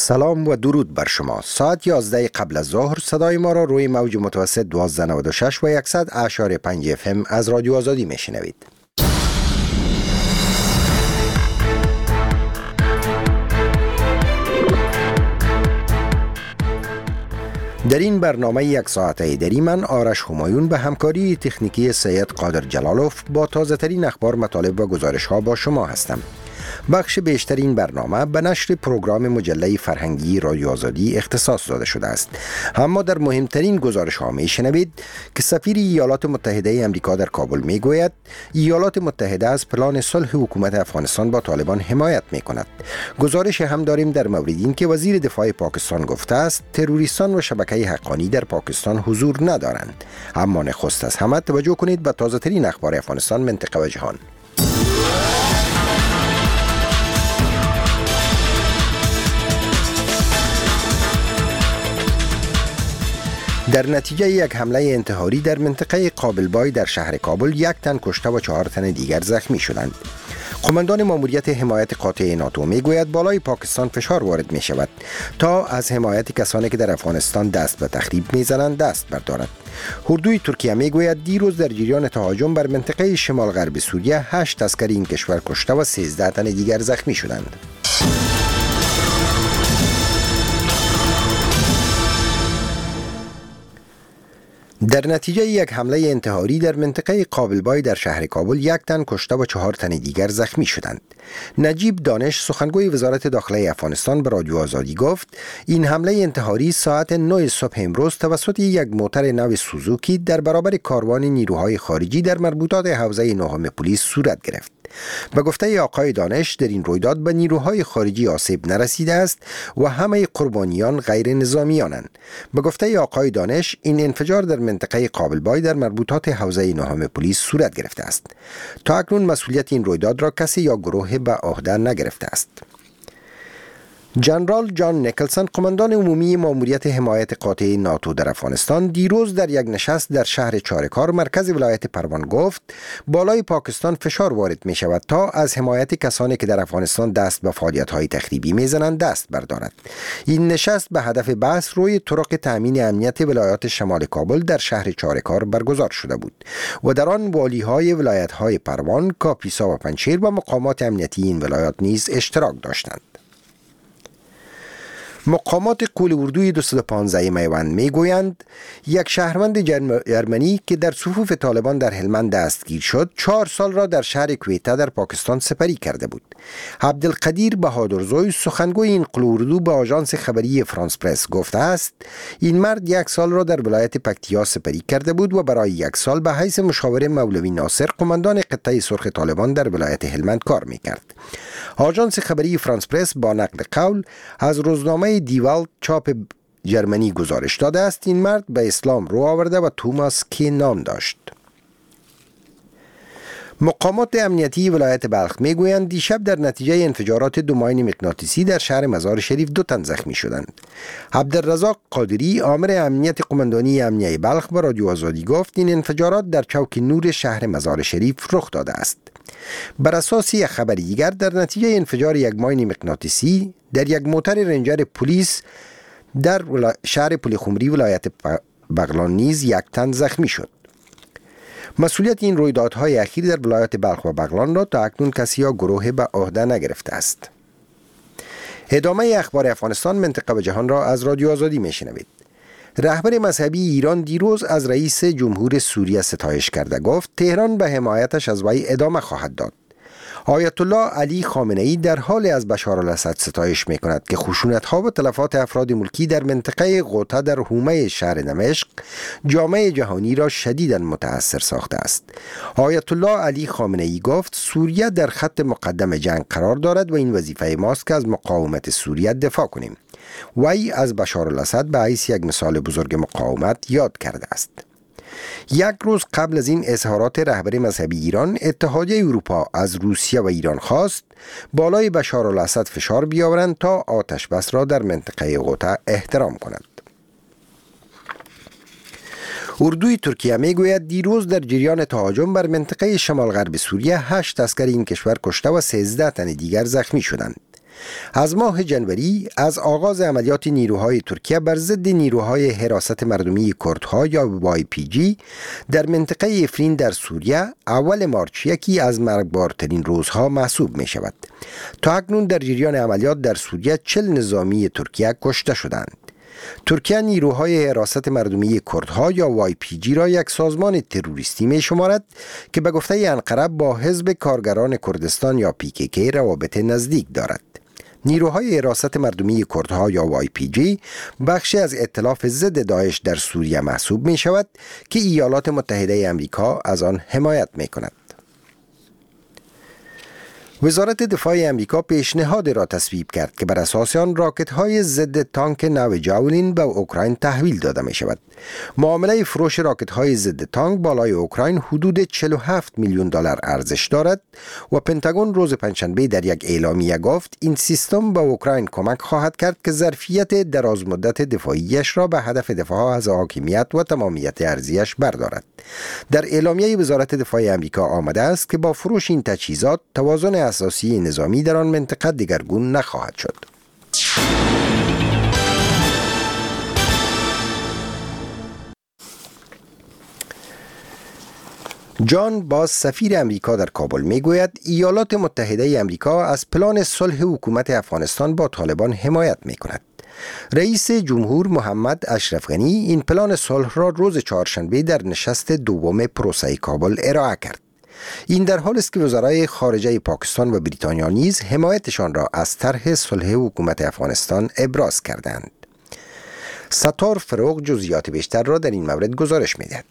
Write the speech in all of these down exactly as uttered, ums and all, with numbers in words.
سلام و درود بر شما. ساعت یازده قبل از ظهر صدای ما را روی موج متوسط دوازده و نود و شش و صد اشاری پنج اف ام از رادیو آزادی میشنوید. در این برنامه یک ساعته دری من آرش همایون به همکاری تکنیکی سید قادر جلالوف با تازه ترین اخبار، مطالب و گزارش ها با شما هستم. بخش بیشتر این برنامه به نشر پروگرام مجله فرهنگی رادیو آزادی اختصاص داده شده است. اما در مهمترین گزارش ها می شنوید که سفیر ایالات متحده امریکا در کابل می گوید ایالات متحده از پلان صلح حکومت افغانستان با طالبان حمایت می کند. گزارش هم داریم در مورد این که وزیر دفاع پاکستان گفته است تروریستان و شبکه حقانی در پاکستان حضور ندارند. اما نخست از همه توجه کنید به تازه ترین اخبار افغانستان، منطقه و جهان. در نتیجه یک حمله انتحاری در منطقه قابلبای در شهر کابل یک تن کشته و چهار تن دیگر زخمی شدند. قماندان ماموریت حمایت قاطع ناتو میگوید بالای پاکستان فشار وارد می شود تا از حمایت کسانی که در افغانستان دست به تخریب میزنند دست بردارد. اردوی ترکیه میگوید دیروز در جریان تهاجم بر منطقه شمال غرب سوریه هشت عسکر این کشور کشته و سیزده تن دیگر زخمی شدند. در نتیجه یک حمله انتحاری در منطقه قابلبای در شهر کابل یک تن کشته و چهار تن دیگر زخمی شدند. نجیب دانش سخنگوی وزارت داخله افغانستان به رادیو آزادی گفت این حمله انتحاری ساعت نه صبح امروز توسط یک موتر نو سوزوکی در برابر کاروان نیروهای خارجی در مربوطات حوزه نهم پلیس صورت گرفت. به گفته آقای دانش در این رویداد به نیروهای خارجی آسیب نرسیده است و همه قربانیان غیر نظامیانند. به گفته آقای دانش این انفجار در منطقه قابلبای در مربوطات حوزه نهم پلیس صورت گرفته است. تا اکنون مسئولیت این رویداد را کسی یا گروه به عهده نگرفته است. جنرال جان نیکلسون، قماندان عمومی ماموریت حمایت قاطع ناتو در افغانستان، دیروز در یک نشست در شهر چارکار مرکز ولایت پروان گفت بالای پاکستان فشار وارد می شود تا از حمایت کسانی که در افغانستان دست به فعالیت‌های تخریبی می‌زنند دست بردارد. این نشست به هدف بحث روی طرق تأمین امنیت ولایات شمال کابل در شهر چارکار برگزار شده بود و در آن والی‌های ولایت‌های پروان، کاپیسا و پنجشیر و مقامات امنیتی این ولایات نیز اشتراک داشتند. مقامات قول اردوی دویست و پانزده میوند میگویند یک شهروند جرمنی که در صفوف طالبان در هلمند دستگیر شد چهار سال را در شهر کویته در پاکستان سپری کرده بود. عبدالقدیر بهادرزوی، سخنگوی این قول اردو، به آژانس خبری فرانس پرس گفته است این مرد یک سال را در ولایت پکتیا سپری کرده بود و برای یک سال به حیث مشاور مولوی ناصر، قماندان قطعه سرخ طالبان در ولایت هلمند کار میکرد. آژانس خبری فرانس پرس با نقل قول از روزنامه دیوالت چاپ جرمنی گزارش داده است این مرد به اسلام رو آورده و توماس کی نام داشت. مقامات امنیتی ولایت بلخ میگویند دیشب در نتیجه انفجارات دو ماین مغناطیسی در شهر مزار شریف دو تن زخمی شدند. عبدالرزاق قادری، آمر امنیت قماندانی امنیه بلخ، به رادیو آزادی گفت این انفجارات در چوک نور شهر مزار شریف رخ داده است. بر اساس یک خبر دیگر در نتیجه انفجار یک ماین مغناطیسی در یک موتر رنجر پلیس در شهر پلیخمری ولایت بغلان نیز یک تن زخمی شد. مسئولیت این رویدادهای اخیر در ولایت بلخ و بغلان را تا اکنون کسی یا گروه به عهده نگرفته است. ادامه اخبار افغانستان، منطقه و جهان را از رادیو آزادی میشنوید. رهبر مذهبی ایران دیروز از رئیس جمهور سوریه ستایش کرده گفت تهران به حمایتش از وی ادامه خواهد داد. آیت الله علی خامنه‌ای در حال از بشار الاسد ستایش می کند که خشونت‌ها و تلفات افراد ملکی در منطقه غوطه در حومه شهر دمشق جامعه جهانی را شدیداً متاثر ساخته است. آیت الله علی خامنه‌ای گفت سوریه در خط مقدم جنگ قرار دارد و این وظیفه ماست که از مقاومت سوریه دفاع کنیم. وی از بشار الاسد به حیث یک مثال بزرگ مقاومت یاد کرده است. یک روز قبل از این اظهارات رهبر مذهبی ایران، اتحادیه اروپا از روسیه و ایران خواست بالای بشار الاسد فشار بیاورند تا آتش بس را در منطقه غوطه احترام کند. اردوی ترکیه میگوید دیروز در جریان تهاجم بر منطقه شمال غرب سوریه هشت عسکر این کشور کشته و سیزده تن دیگر زخمی شدند. از ماه جنوری از آغاز عملیات نیروهای ترکیه بر ضد نیروهای حراست مردمی کردها یا وای پی جی در منطقه افرین در سوریه اول مارچ یکی از مرگبارترین روزها محسوب می شود. تا اکنون در جریان عملیات در سوریه چل نظامی ترکیه کشته شدند. ترکیه نیروهای حراست مردمی کردها یا وای پی جی را یک سازمان تروریستی می شمارد که به گفته انقره با حزب کارگران کردستان یا پی کی کی روابط نزدیک دارد. نیروهای حراست مردمی کردها یا وای پی جی بخشی از ائتلاف ضد داعش در سوریه محسوب می شود که ایالات متحده آمریکا از آن حمایت می کند. وزارت دفاع آمریکا پیشنهاد را تصویب کرد که بر اساس آن راکت‌های ضد تانک نو جاولین به اوکراین تحویل داده می شود. معامله فروش راکت‌های ضد تانک بالای اوکراین حدود چهل و هفت میلیون دلار ارزش دارد و پنتاگون روز پنجشنبه در یک اعلامیه گفت این سیستم به اوکراین کمک خواهد کرد که ظرفیت درازمدت دفاعیش را به هدف دفاع از حاکمیت و تمامیت ارضیش بردارد. در اعلامیه وزارت دفاع آمریکا آمده است که با فروش این تجهیزات توازن اساسی نظامی در آن منطقه دگرگون نخواهد شد. جان باز سفیر امریکا در کابل میگوید ایالات متحده امریکا از پلان صلح حکومت افغانستان با طالبان حمایت میکند. رئیس جمهور محمد اشرف غنی این پلان صلح را روز چهارشنبه در نشست دوم پروسه کابل ارائه کرد. این در حالی است که وزرای خارجه پاکستان و بریتانیا نیز حمایتشان را از طرح صلح حکومت افغانستان ابراز کردند. ستار فروغ جزئیات بیشتر را در این مورد گزارش می‌دهد.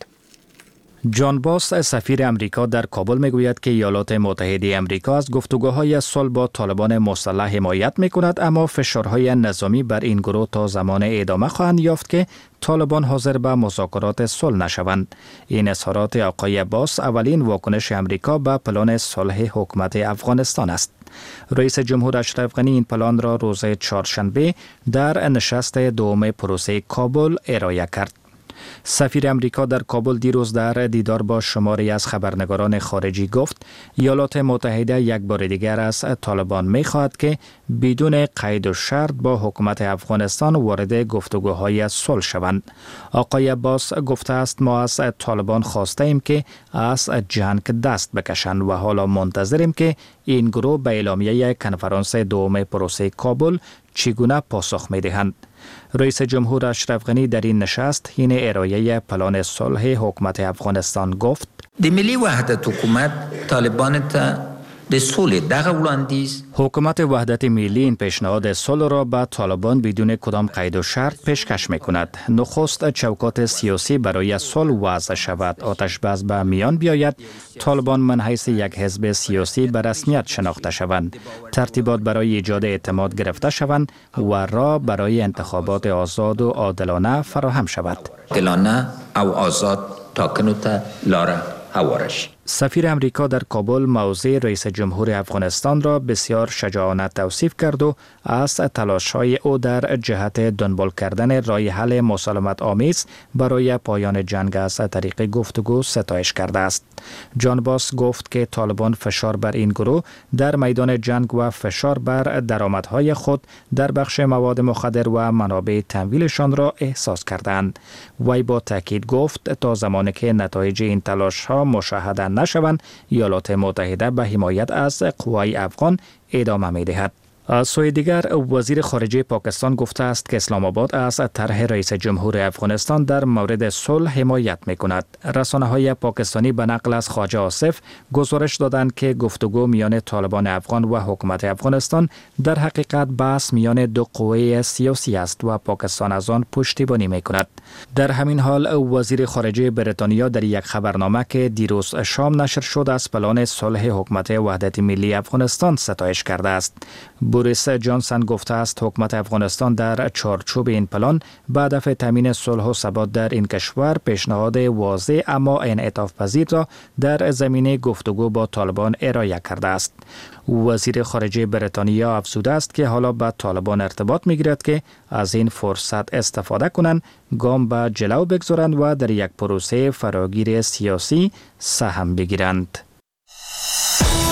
جان باس سفیر امریکا در کابل میگوید که ایالات متحده امریکا از گفتگوهای صلح با طالبان مسلح حمایت میکند، اما فشارهای نظامی بر این گروه تا زمان ادامه خواهند یافت که طالبان حاضر به مذاکرات صلح نشوند. این اظهارات آقای باس اولین واکنش امریکا به پلان صلح حکومت افغانستان است. رئیس جمهور اشرف غنی این پلان را روز چهارشنبه در نشست دوم پروسه کابل ارائه کرد. سفیر امریکا در کابل دیروز در دیدار با شماری از خبرنگاران خارجی گفت ایالات متحده یک بار دیگر از طالبان می خواهد که بدون قید و شرط با حکومت افغانستان وارد گفتگوهای صلح شوند. آقای باس گفته است ما از طالبان خواسته ایم که از جنگ دست بکشند و حالا منتظریم که این گروه به اعلامیه کنفرانس دوم پروسه کابل چگونه پاسخ می دهند. رئیس جمهور اشرف غنی در این نشست حین ارائه پلان صلح حکومت افغانستان گفت د ملي وحدت حکومت طالبان ته د صلح دغه وړاندیز حکومت وحدت ملی این پیشنهاد صلح را به طالبان بدون کدام قید و شرط پیشکش می کند. نخست چوکات سیاسی برای صلح وضع شود، آتش بس به میان بیاید، طالبان من حیث یک حزب سیاسی به رسمیت شناخته شوند، ترتیبات برای ایجاد اعتماد گرفته شوند و راه برای انتخابات آزاد و عادلانه فراهم شود. عادلانه او آزاد ټاکنو ته لاره هوارش. سفیر امریکا در کابل موضع رئیس جمهور افغانستان را بسیار شجاعانه توصیف کرد و از تلاش‌های او در جهت دنبال کردن راه حل مسالمت آمیز برای پایان جنگ از طریق گفتگو ستایش کرده است. جان باس گفت که طالبان فشار بر این گروه در میدان جنگ و فشار بر درآمدهای خود در بخش مواد مخدر و منابع تمویلشان را احساس کردند. وی با تاکید گفت تا زمانی که نتایج این تلاش‌ها مشاهده نشوند ایالات متحده به حمایت از قوای افغان ادامه می‌دهد. از سوی دیگر وزیر خارجه پاکستان گفته است که اسلام آباد از طرح رئیس جمهور افغانستان در مورد صلح حمایت می‌کند. رسانه‌های پاکستانی به نقل از خواجه آصف گزارش دادند که گفتگو میان طالبان افغان و حکومت افغانستان در حقیقت بحث میان دو قوه سیاسی است و پاکستان از آن پشتیبانی می‌کند. در همین حال وزیر خارجه بریتانیا در یک خبرنامه که دیروز شام نشر شد از پلان صلح حکومت وحدت ملی افغانستان ستایش کرده است. بوریس جانسن گفته است حکومت افغانستان در چارچوب این پلان به هدف تامین صلح و ثبات در این کشور پیشنهاد واضح اما انعطاف پذیر را در زمینه گفتگو با طالبان ارائه کرده است. وزیر خارجه بریتانیا افزوده است که حالا با طالبان ارتباط می‌گیرد که از این فرصت استفاده کنند، گام به جلو بگذارند و در یک پروسه فراگیر سیاسی سهم بگیرند.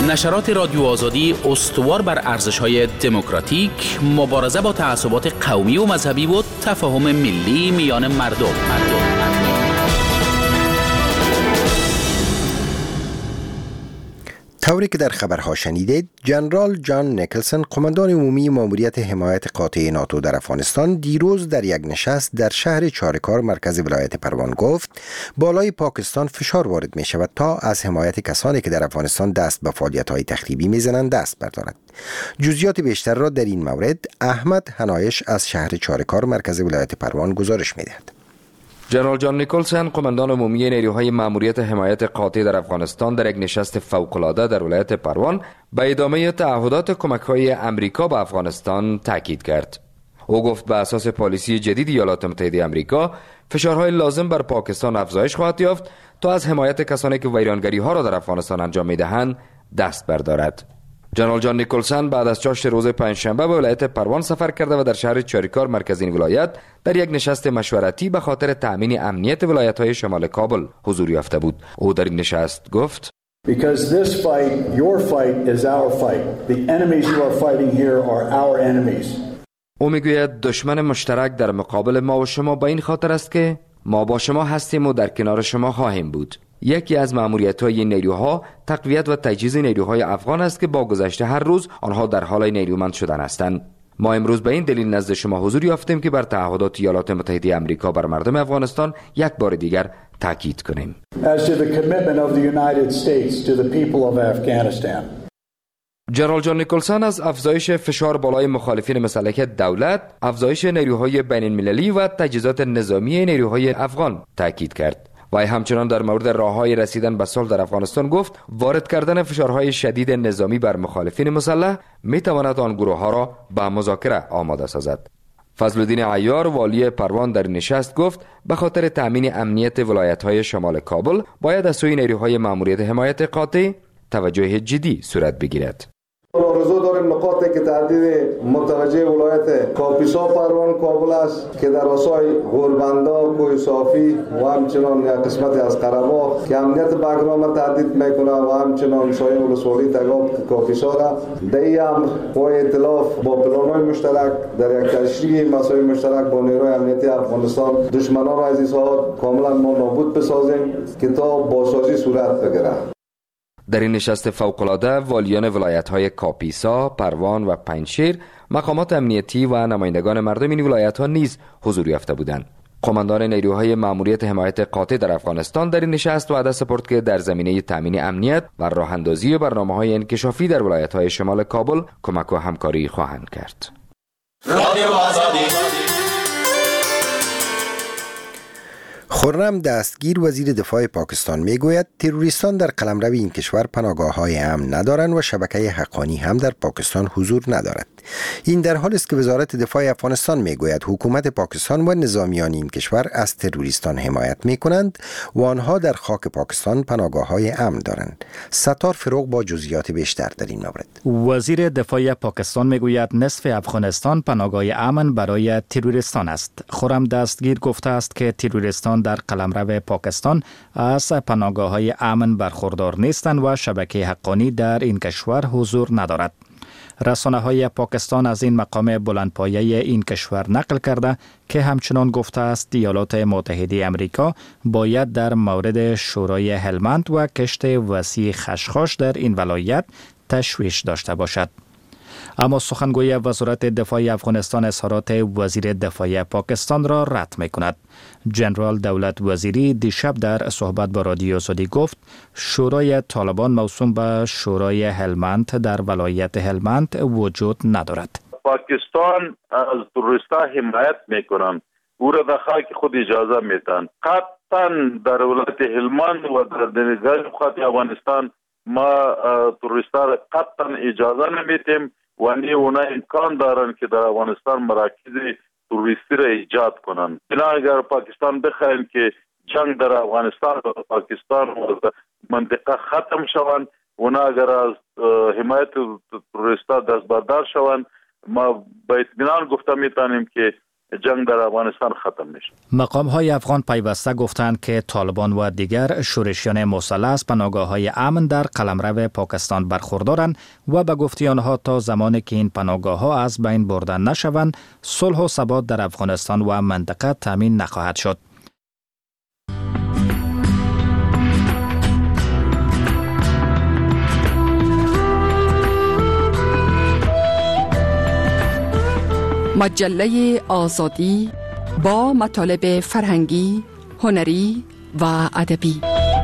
نشرات رادیو آزادی استوار بر ارزش‌های دموکراتیک، مبارزه با تعصبات قومی و مذهبی و تفاهم ملی میان مردم. مردم. طوری که در خبرها شنیدید، جنرال جان نیکلسن، قماندان عمومی ماموریت حمایت قاطع ناتو در افغانستان، دیروز در یک نشست در شهر چارکار مرکز ولایت پروان گفت بالای پاکستان فشار وارد می شود تا از حمایت کسانی که در افغانستان دست به فعالیت‌های تخریبی می‌زنند دست بردارد. جزئیات بیشتر را در این مورد احمد حنایش از شهر چارکار مرکز ولایت پروان گزارش می‌دهد. جنرال جان نیکلسن، قماندان عمومی نیروهای ماموریت حمایت قاطع در افغانستان، در یک نشست فوق‌العاده در ولایت پروان به ادامه تعهدات کمک‌های امریکا به افغانستان تاکید کرد. او گفت به اساس پالیسی جدید ایالات متحده آمریکا، فشارهای لازم بر پاکستان افزایش خواهد یافت تا از حمایت کسانی که ویرانگری‌ها را در افغانستان انجام می‌دهند دست بردارد. جنرال جان نیکلسن بعد از چاشت روز پنجشنبه به ولایت پروان سفر کرده و در شهر چاریکار مرکز این ولایت در یک نشست مشورتی به خاطر تأمین امنیت ولایت‌های شمال کابل حضور یافته بود. او در این نشست گفت: Because this fight, your fight is our fight. The enemies you are fighting here are our enemies. او میگوید دشمن مشترک در مقابل ما و شما به این خاطر است که ما با شما هستیم و در کنار شما خواهیم بود. یکی از مأموریت‌های این نیروها تقویت و تجهیز نیروهای افغان است که با گذشت هر روز آنها در حال نیرومند شدن هستند. ما امروز به این دلیل نزد شما حضور یافتیم که بر تعهدات ایالات متحده آمریکا بر مردم افغانستان یک بار دیگر تاکید کنیم. As to the commitment of the United States to the people of Afghanistan. جنرال جان نیکلسن از افزایش فشار بالای مخالفین مسلح دولت، افزایش نیروهای بین المللی و تجهیزات نظامی نیروهای افغان تاکید کرد. و همچنان در مورد راههای رسیدن به صلح در افغانستان گفت وارد کردن فشارهای شدید نظامی بر مخالفین مسلح می تواند آن گروه ها را به مذاکره آماده سازد. فضلالدین عیار، والی پروان، در نشست گفت به خاطر تأمین امنیت ولایت‌های شمال کابل باید از سوی نیروهای ماموریت حمایت قاطع توجه جدی صورت بگیرد. آرزو داریم نقاطی که تهدید متوجه ولایت کاپیسا پروان کابل است که در آسای غوربندا، کوه صافی و همچنان یک قسمتی از قره‌باغ که امنیت بگرام تهدید میکنه و همچنان سایه ولسوالی تگاب کاپیسا را دهی هم با ائتلاف با پلان‌های مشترک در یک تشریح مسائل مشترک با نیروی امنیتی افغانستان دشمنان را از این ساحات کاملا ما نابود بسازیم که تا بازسازی صورت بگیرد. در این نشست فوق‌العاده والیان ولایت‌های کاپیسا، پروان و پنجشیر، مقامات امنیتی و نمایندگان مردم این ولایت‌ها نیز حضور یافته بودند. قماندان نیروهای ماموریت حمایت قاطع در افغانستان در این نشست وعده سپرد که در زمینه تامین امنیت و راه‌اندازی برنامه‌های انکشافی در ولایت‌های شمال کابل کمک و همکاری خواهند کرد. رادیو آزادی. خرم دستگیر، وزیر دفاع پاکستان، میگوید تروریستان در قلمرو این کشور پناهگاه‌های امن ندارند و شبکه حقانی هم در پاکستان حضور ندارد. این در حالی است که وزارت دفاع افغانستان میگوید حکومت پاکستان و نظامیان این کشور از تروریستان حمایت میکنند و آنها در خاک پاکستان پناهگاه‌های امن دارند. ستار فروغ با جزئیات بیشتر در این مورد. وزیر دفاع پاکستان میگوید نصف افغانستان پناهگاه امن برای تروریستان است. خرم دستگیر گفته است که تروریستان در قلمرو پاکستان از پناهگاه‌های امن برخوردار نیستند و شبکه حقانی در این کشور حضور ندارد. رسانه‌های پاکستان از این مقام بلندپایه این کشور نقل کرده که همچنان گفته است ایالات متحده آمریکا باید در مورد شورای هلمند و کشت وسیع خشخاش در این ولایت تشویش داشته باشد. اما سخنگوی وزارت دفاع افغانستان اظهارات وزیر دفاع پاکستان را رد می‌کند. جنرال دولت وزیری دیشب در صحبت با رادیو آزادی گفت شورای طالبان موسوم به شورای هلمند در ولایت هلمند وجود ندارد. پاکستان از تروریستان حمایت می‌کنند. او را در خاک خود اجازه میدن. قطعاً در ولایت هلمند و در نگاه خاک افغانستان ما تروریستان را قطعاً اجازه نمیدیم و نه اونا امکان دارن که در افغانستان مراکز توریستی را ایجاد کنند. اینا اگر پاکستان بخواهند که جنگ در افغانستان و پاکستان و منطقه ختم شوند، اونا اگر از حمایت توریستا دست بردار شوند، ما با اطمینان گفته میتونیم که جنگ در افغانستان ختم میشه. مقام های افغان پیوسته گفتند که طالبان و دیگر شورشیان مسلح از پناهگاه‌های امن در قلمرو پاکستان برخوردارند و به گفته آنها تا زمانی که این پناهگاه‌ها از بین برده نشوند صلح و ثبات در افغانستان و منطقه تامین نخواهد شد. مجله آزادی با مطالب فرهنگی، هنری و ادبی.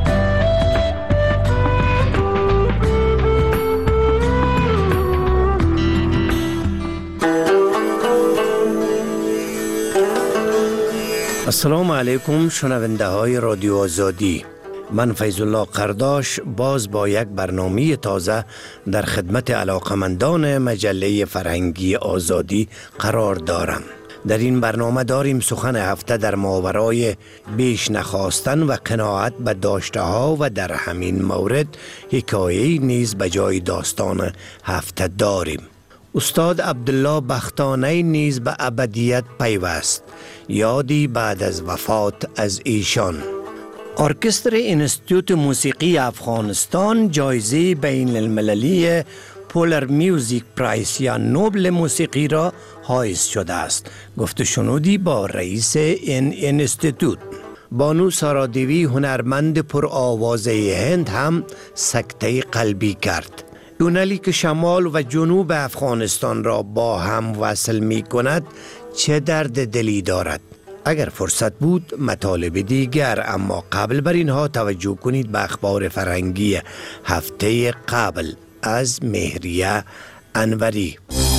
السلام علیکم شنونده های رادیو آزادی. من فیض الله قرداش باز با یک برنامه تازه در خدمت علاقمندان مجله فرهنگی آزادی قرار دارم. در این برنامه داریم سخن هفته در ماورای بیش نخواستن و قناعت به داشته ها و در همین مورد حکایه‌ای نیز به جای داستان هفته داریم. استاد عبدالله بختانی نیز به ابدیت پیوست، یادی بعد از وفات از ایشان. ارکستر انستیتوت موسیقی افغانستان جایزه بین المللی پولر میوزیک پرایس یا نوبل موسیقی را حائز شده است. گفت و شنودی با رئیس این انستیتوت. بانو سارادیوی هنرمند پر آوازه هند هم سکته قلبی کرد. تونلی که شمال و جنوب افغانستان را با هم وصل می کند چه درد دلی دارد. اگر فرصت بود مطالب دیگر، اما قبل بر اینها توجه کنید به اخبار فرهنگی هفته قبل از مهریه انوری.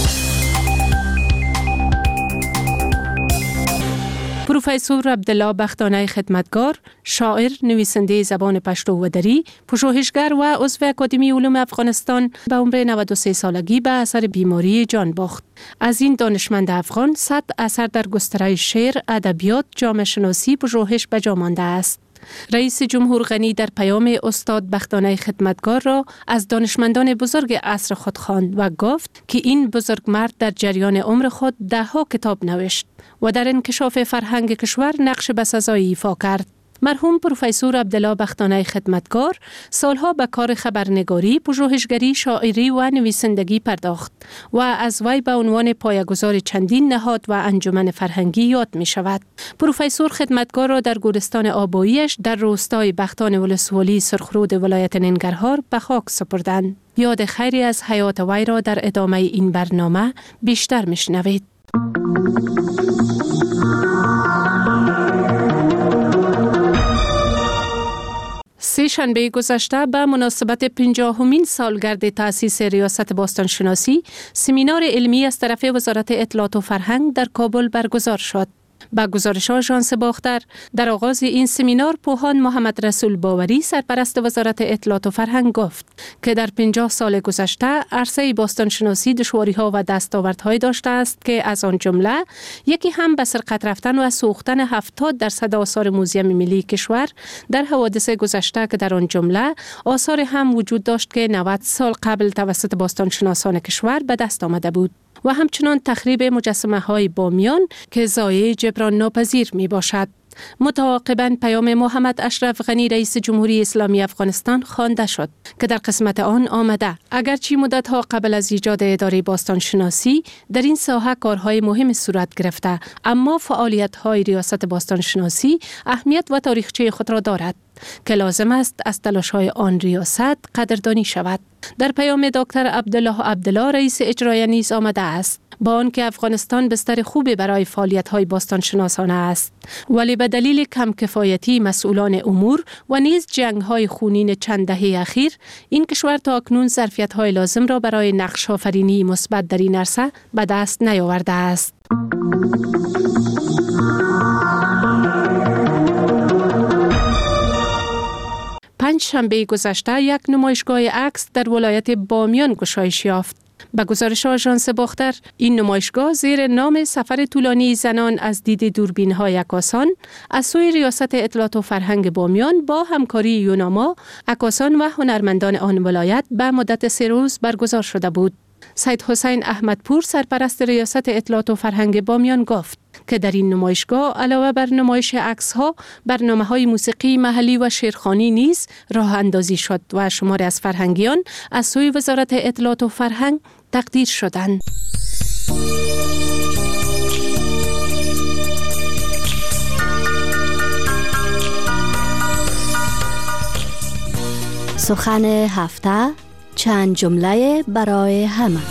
پروفسور عبدالله بختانی خدمتگار، شاعر، نویسنده زبان پشتو و دری، پژوهشگر و عضو اکادمی علوم افغانستان به عمر نود و سه سالگی به اثر بیماری جان باخت. از این دانشمند افغان صد اثر در گستره شعر، ادبیات، جامعه شناسی، پژوهش به جا مانده است. رئیس جمهور غنی در پیام استاد بختانی خدمتگار را از دانشمندان بزرگ عصر خود خواند و گفت که این بزرگ مرد در جریان عمر خود ده ها کتاب نوشت و در انکشاف فرهنگ کشور نقش بسزایی ایفا کرد. مرحوم پروفسور عبدالله بختانی خدمتگار سالها به کار خبرنگاری، پژوهشگری، شاعری و نویسندگی پرداخت و از وی به عنوان پایه‌گذار چندین نهاد و انجمن فرهنگی یاد می شود. پروفسور خدمتگار را در گورستان آباییش در روستای بختان ولسوالی سرخرود ولایت ننگرهار به خاک سپردند. یاد خیری از حیات وی را در ادامه این برنامه بیشتر میشنوید. سه شنبه گذشته به مناسبت پنجاهمین سالگرد تأسیس ریاست باستانشناسی، سمینار علمی از طرف وزارت اطلاعات و فرهنگ در کابل برگزار شد. با گزارش آژانس باختر، در آغاز این سمینار پوهان محمد رسول باوری سرپرست وزارت اطلاعات و فرهنگ گفت که در پنجاه سال گذشته عرصه باستانشناسی دشواری‌ها و دستاوردهای داشته است که از آن جمله یکی هم به سرقت رفتن و سوختن هفتاد درصد آثار موزیم ملی کشور در حوادث گذشته که در آن جمله آثار هم وجود داشت که نود سال قبل توسط باستانشناسان کشور به دست آمده بود و همچنان تخریب مجسمه های بامیان که ضایع جبران ناپذیر می باشد. متعاقباً پیام محمد اشرف غنی رئیس جمهوری اسلامی افغانستان خوانده شد که در قسمت آن آمده اگرچه مدتها قبل از ایجاد اداره باستانشناسی در این ساحه کارهای مهم صورت گرفته، اما فعالیت‌های ریاست باستانشناسی اهمیت و تاریخچه خود را دارد که لازم است از تلاش‌های آن ریاست قدردانی شود. در پیام دکتر عبدالله عبدالله رئیس اجرایی نیز آمده است با آنکه افغانستان بستر خوبی برای فعالیت‌های باستانشناسانه است، ولی به دلیل کم کفایتی مسئولان امور و نیز جنگ‌های خونین چند دهه اخیر این کشور تا اکنون ظرفیت‌های لازم را برای نقش آفرینی مثبت در این عرصه به دست نیاورده است. پنج شنبه گذشته یک نمایشگاه عکس در ولایت بامیان گشایش یافت. به گزارش آژانس باختر، این نمایشگاه زیر نام سفر طولانی زنان از دید دوربین‌های عکاسان از سوی ریاست اطلاعات و فرهنگ بامیان با همکاری یوناما، عکاسان و هنرمندان آن ولایت به مدت سه روز برگزار شده بود. سید حسین احمدپور سرپرست ریاست اطلاعات و فرهنگ بامیان گفت که در این نمایشگاه علاوه بر نمایش عکس‌ها برنامه‌های موسیقی محلی و شعرخوانی نیز راه اندازی شد و شماری از فرهنگیان از سوی وزارت اطلاعات و فرهنگ تقدیر شدند. سخن هفته، چند جمله برای همه.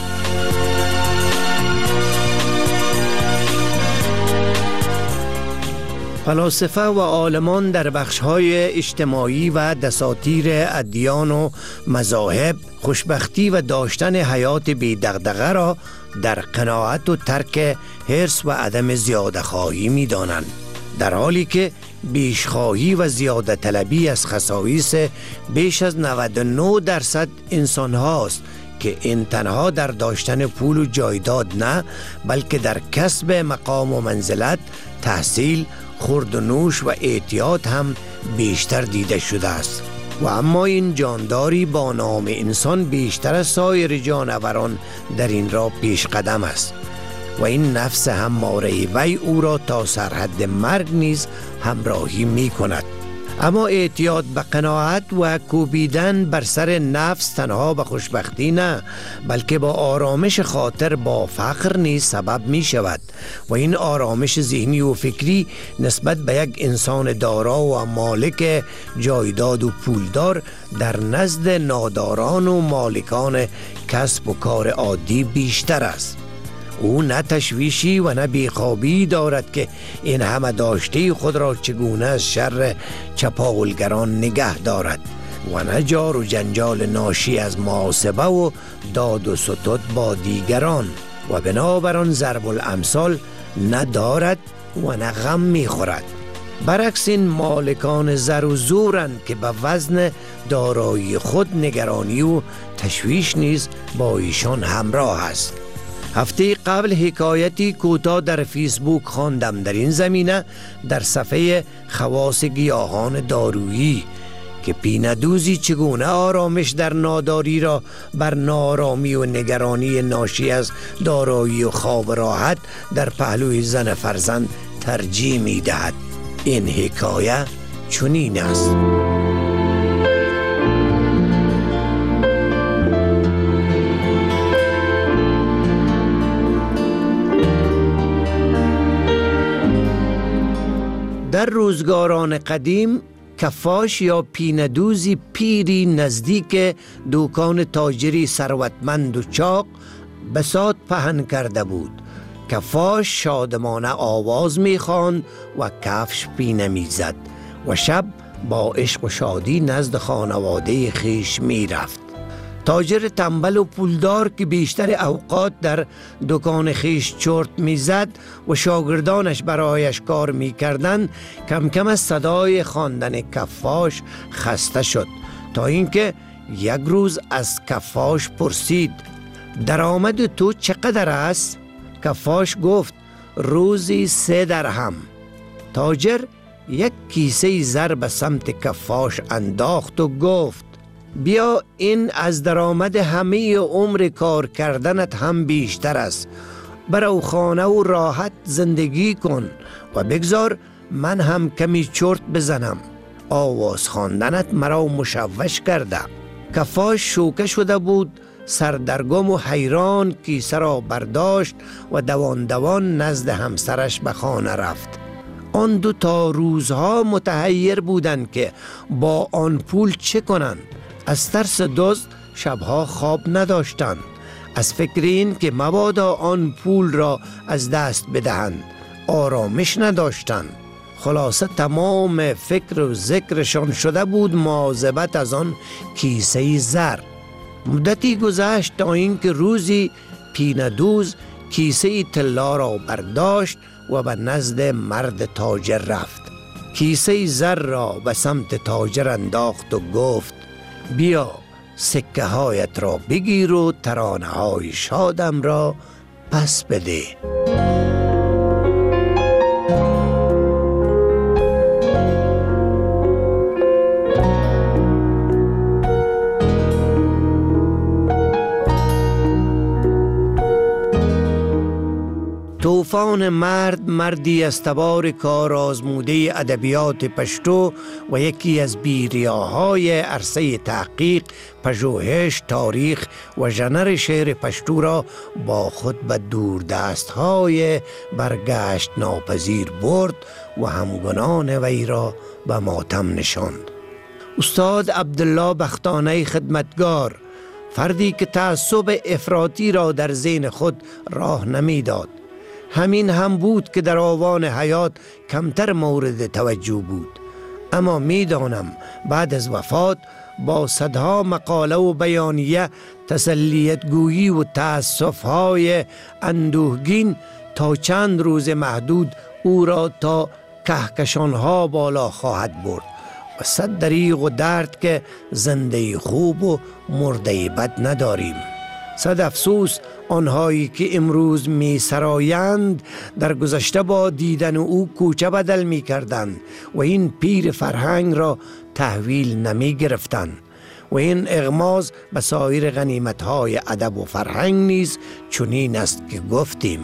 فلاسفه و عالمان در بخش‌های اجتماعی و دساتیر ادیان و مذاهب خوشبختی و داشتن حیات بی دغدغه را در قناعت و ترک حرص و عدم زیاده خواهی می دانند، در حالی که بیشخواهی و زیاده طلبی از خصایص بیش از نود و نه درصد انسان هاست که این تنها در داشتن پول و جایداد نه، بلکه در کسب مقام و منزلت، تحصیل، خورد و نوش و اعتیاد هم بیشتر دیده شده است. و اما این جانداری با نام انسان بیشتر از سایر جانوران در این را پیش قدم است و این نفس همواره وی او را تا سرحد مرگ نیز همراهی می کند. اما اعتیاد به قناعت و کوبیدن بر سر نفس تنها به خوشبختی نه، بلکه با آرامش خاطر با فقر نیز سبب می شود و این آرامش ذهنی و فکری نسبت به یک انسان دارا و مالک جایداد و پولدار در نزد ناداران و مالکان کسب و کار عادی بیشتر است. او نه تشویشی و نه بیخوابی دارد که این همه داشته خود را چگونه از شر چپاولگران نگه دارد و نه جار و جنجال ناشی از محاسبه و داد و ستد با دیگران و بنابراین ضرب الامثال ندارد و نه غم میخورد. برعکس این مالکان زر و زورند که به وزن دارایی خود نگرانی و تشویش نیز با ایشان همراه است. هفته قبل حکایتی کوتاه در فیسبوک خواندم در این زمینه در صفحه خواص گیاهان دارویی که پیندوزی چگونه آرامش در ناداری را بر نارامی و نگرانی ناشی از دارایی و خواب راحت در پهلوی زن فرزند ترجیح می دهد. این حکایه چنین است: در روزگاران قدیم کفاش یا پیندوزی پیری نزدیک دکان تاجری ثروتمند و چاق بساط پهن کرده بود. کفاش شادمانه آواز می‌خواند و کفش پینه می‌زد و شب با عشق و شادی نزد خانواده خیش می‌رفت. تاجر تنبل و پولدار که بیشتر اوقات در دکان خیش چرت میزد و شاگردانش برایش کار میکردند، کم کم از صدای خواندن کفاش خسته شد، تا اینکه یک روز از کفاش پرسید: درآمد تو چقدر است؟ کفاش گفت: روزی سه درهم. تاجر یک کیسه زر به سمت کفاش انداخت و گفت: بیا، این از درآمد همه عمر کار کردنت هم بیشتر است. برو خانه و راحت زندگی کن و بگذار من هم کمی چرت بزنم. آواز خواندنت مرا مشوش کرده. کفاش شوکه شده بود، سردرگم و حیران کیسه را برداشت و دوان دوان نزد همسرش به خانه رفت. آن دو تا روزها متحیر بودند که با آن پول چه کنند. از ترس دزد شبها خواب نداشتند، از فکر این که مبادا آن پول را از دست بدهند آرامش نداشتند. خلاصه تمام فکر و ذکرشان شده بود مواظبت از آن کیسه زر. مدتی گذشت تا اینکه روزی پیندوز کیسه طلا را برداشت و به نزد مرد تاجر رفت. کیسه زر را به سمت تاجر انداخت و گفت: بیا، سکه هایت را بگیر و ترانه های شادم را پس بده. طوفان مرد مردی از تبار کار آزموده ادبیات پشتو و یکی از بیریاهای عرصه تحقیق، پژوهش، تاریخ و ژانر شعر پشتو را با خود به دوردست‌های برگشت ناپذیر برد و همگنان وی را به ماتم نشاند. استاد عبدالله بختانی خدمتگار، فردی که تعصب افراطی را در ذهن خود راه نمیداد، همین هم بود که در آوان حیات کمتر مورد توجه بود. اما میدانم بعد از وفات با صدها مقاله و بیانیه، تسلیت گویی و تأسف‌های اندوهگین تا چند روز محدود او را تا کهکشانها بالا خواهد برد و صد دریغ و درد که زنده خوب و مرده بد نداریم. صد افسوس آنهایی که امروز می سرایند در گذشته با دیدن او کوچه بدل می کردند و این پیر فرهنگ را تحویل نمی گرفتند و این اغماز به سایر غنیمت‌های ادب و فرهنگ نیز چنین است که گفتیم.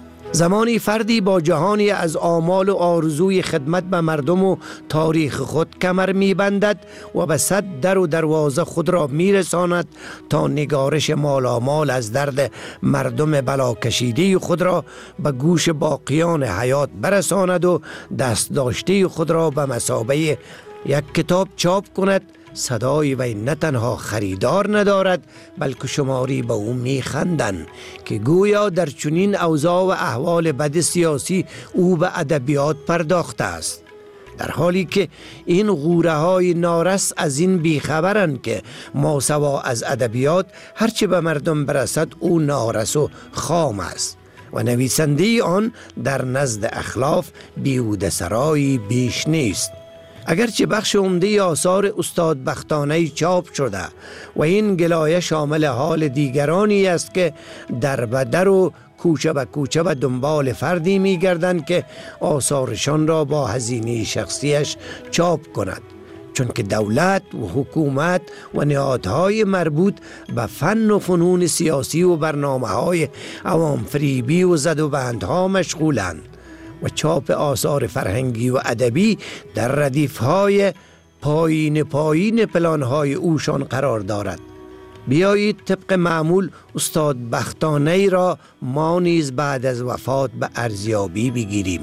زمانی فردی با جهانی از آمال و آرزوی خدمت به مردم و تاریخ خود کمر می‌بندد و به صد در و دروازه خود را می‌رساند تا نگارش مالامال از درد مردم بلاکشیده خود را به گوش باقیان حیات برساند و دست داشته خود را به مثابه یک کتاب چاپ کند. صدای وی نه تنها خریدار ندارد بلکه شماری به او میخندند که گویا در چنین اوضاع و احوال بد سیاسی او به ادبیات پرداخته است، در حالی که این غوره های نارس از این بیخبرند که ماسوا از ادبیات هرچه به مردم برسد او نارس و خام است و نویسنده آن در نزد اخلاف بیهوده سرایی بیش نیست. اگرچه بخش عمده آثار استاد بختانی چاپ شده و این گلایه شامل حال دیگرانی است که در به در و کوچه به کوچه و دنبال فردی می گردند که آثارشان را با هزینه شخصیش چاپ کند، چون که دولت و حکومت و نهادهای مربوط به فن و فنون سیاسی و برنامه‌های عوام فریبی و زدوبندها مشغولند و چاپ آثار فرهنگی و ادبی در ردیف‌های پایین پایین پلان‌های اوشان قرار دارد. بیایید طبق معمول استاد بختانی را ما نیز بعد از وفات به ارزیابی بگیریم.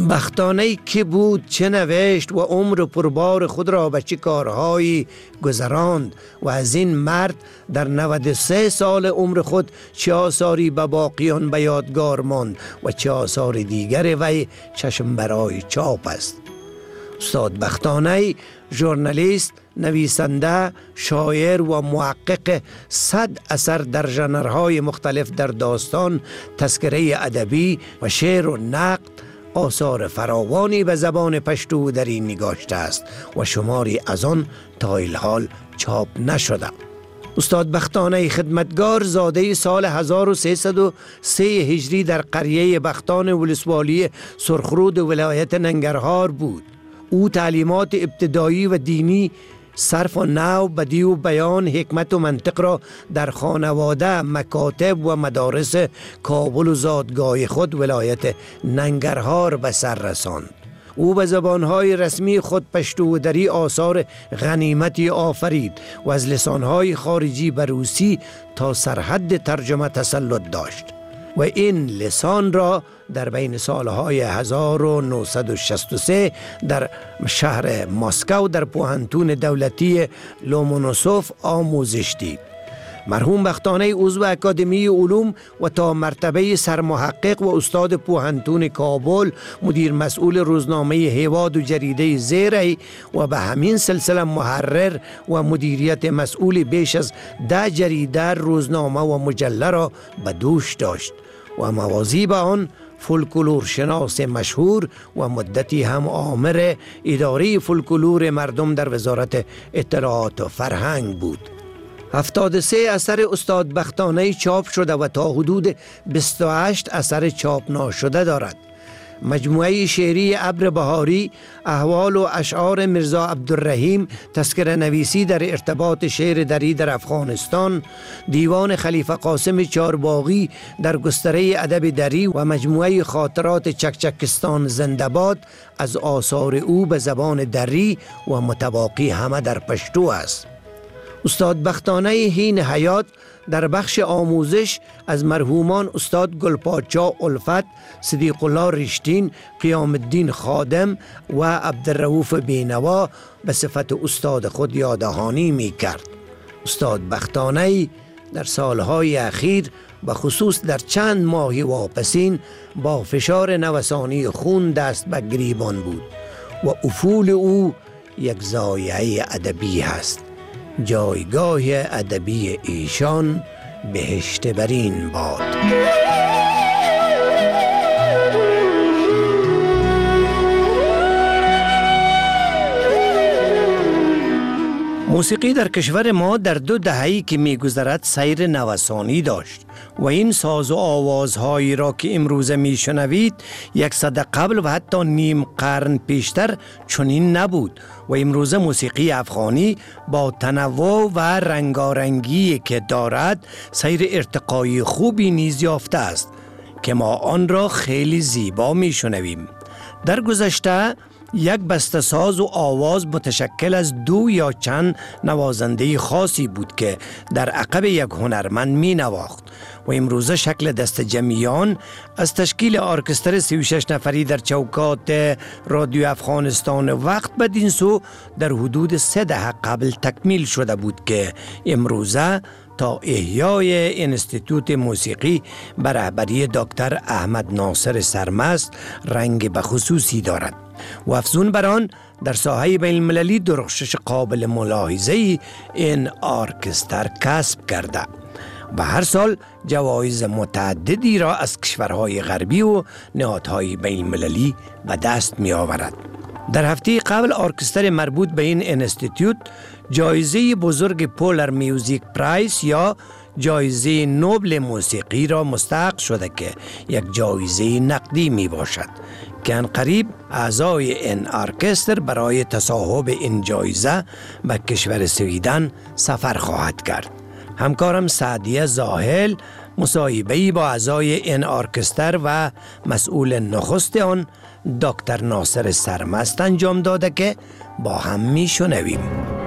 بختانی که بود، چه نوشت و عمر پربار خود را به چه کارهایی گذراند و از این مرد در نود و سه سال عمر خود چه آثاری به باقیان به یادگار ماند و چه آثار دیگر وی چشم برای چاپ است. استاد بختانی ژورنالیست، نویسنده، شاعر و محقق صد اثر در ژانرهای مختلف در داستان، تذکره ادبی و شعر و نقد، آثار فراوانی به زبان پشتو در این نگاشته است و شماری از آن تا الحال چاپ نشده. استاد بختانی خدمتگار زاده سال هزار و سیصد و سه هجری در قریه بختان ولسوالی سرخرود ولایت ننگرهار بود. او تعلیمات ابتدایی و دینی، صرف و نحو، بدیع و بیان، حکمت و منطق را در خانواده، مکاتب و مدارس کابل و زادگاه خود ولایت ننگرهار به سر رساند. او به زبانهای رسمی خود پشتو و دری آثار غنیمتی آفرید و از لسانهای خارجی به روسی تا سرحد ترجمه تسلط داشت و این لسان را در بین سالهای هزار و نهصد و شصت و سه در شهر مسکو در پوهنتون دولتی لومونوسوف آموزش دید. مرحوم بختانی عضو اکادمی علوم و تا مرتبه سرمحقق و استاد پوهنتون کابل، مدیر مسئول روزنامه هیواد و جریده زیری و به همین سلسله محرر و مدیریت مسئول بیش از ده جریده، روزنامه و مجله را به دوش داشت و موازی به آن فولکلور شناس مشهور و مدتی هم آمر اداره فولکلور مردم در وزارت اطلاعات و فرهنگ بود. هفتاد و سه اثر استاد بختانی چاپ شده و تا حدود بیست و هشت اثر چاپ ناشده دارد. مجموعه شعری ابر بهاری، احوال و اشعار میرزا عبدالرحیم تذکره نویسی در ارتباط شعر دری در افغانستان، دیوان خلیفه قاسم چارباغی در گستره ادب دری و مجموعه خاطرات چکچکستان زنده‌باد از آثار او به زبان دری و متواقی همه در پشتو است. استاد بختانه هین حیات در بخش آموزش از مرحومان استاد گلپاچا الفت، صدیق الله رشتین، قیام الدین خادم و عبدالرؤوف بینوا به صفت استاد خود یادهانی می کرد. استاد بختانه در سالهای اخیر و خصوص در چند ماه واپسین با فشار نوسانی خون دست به گریبان بود و افول او یک ضایعه ادبی هست. جایگاه ادبی ایشان بهشت برین باد. موسیقی در کشور ما در دو دهه‌ای که می‌گذرد سیر نوسانی داشت و این ساز و آوازهایی را که امروزه میشنوید یک صده قبل و حتی نیم قرن پیشتر چنین نبود و امروزه موسیقی افغانی با تنوع و رنگارنگی که دارد سیر ارتقایی خوبی نیز یافته است که ما آن را خیلی زیبا میشنویم. در گذشته یک بسته ساز و آواز متشکل از دو یا چند نوازنده خاصی بود که در عقب یک هنرمند می نواخت و امروزه شکل دست جمعیان از تشکیل ارکستر سی و شش نفری در چوکات رادیو افغانستان وقت بدین سو در حدود سه دهه قبل تکمیل شده بود که امروزه تا احیای انستیتوت موسیقی به رهبری دکتر احمد ناصر سرمست رنگ بخصوصی دارد و افزون بر آن در ساحه بین المللی درخشش قابل ملاحظه‌ای این ارکستر کسب کرده و هر سال جوایز متعددی را از کشورهای غربی و نهادهای بین المللی به دست می آورد. در هفته قبل ارکستر مربوط به این انستیتوت جایزه بزرگ پولر میوزیک پرایس یا جایزه نوبل موسیقی را مستحق شده که یک جایزه نقدی می باشد که انقریب اعضای این ارکستر برای تصاحب این جایزه به کشور سویدن سفر خواهد کرد. همکارم سعدیه زاهل مصاحبه‌ای با اعضای این ارکستر و مسئول نخست آن دکتر ناصر سرمست انجام داده که با هم می شنویم.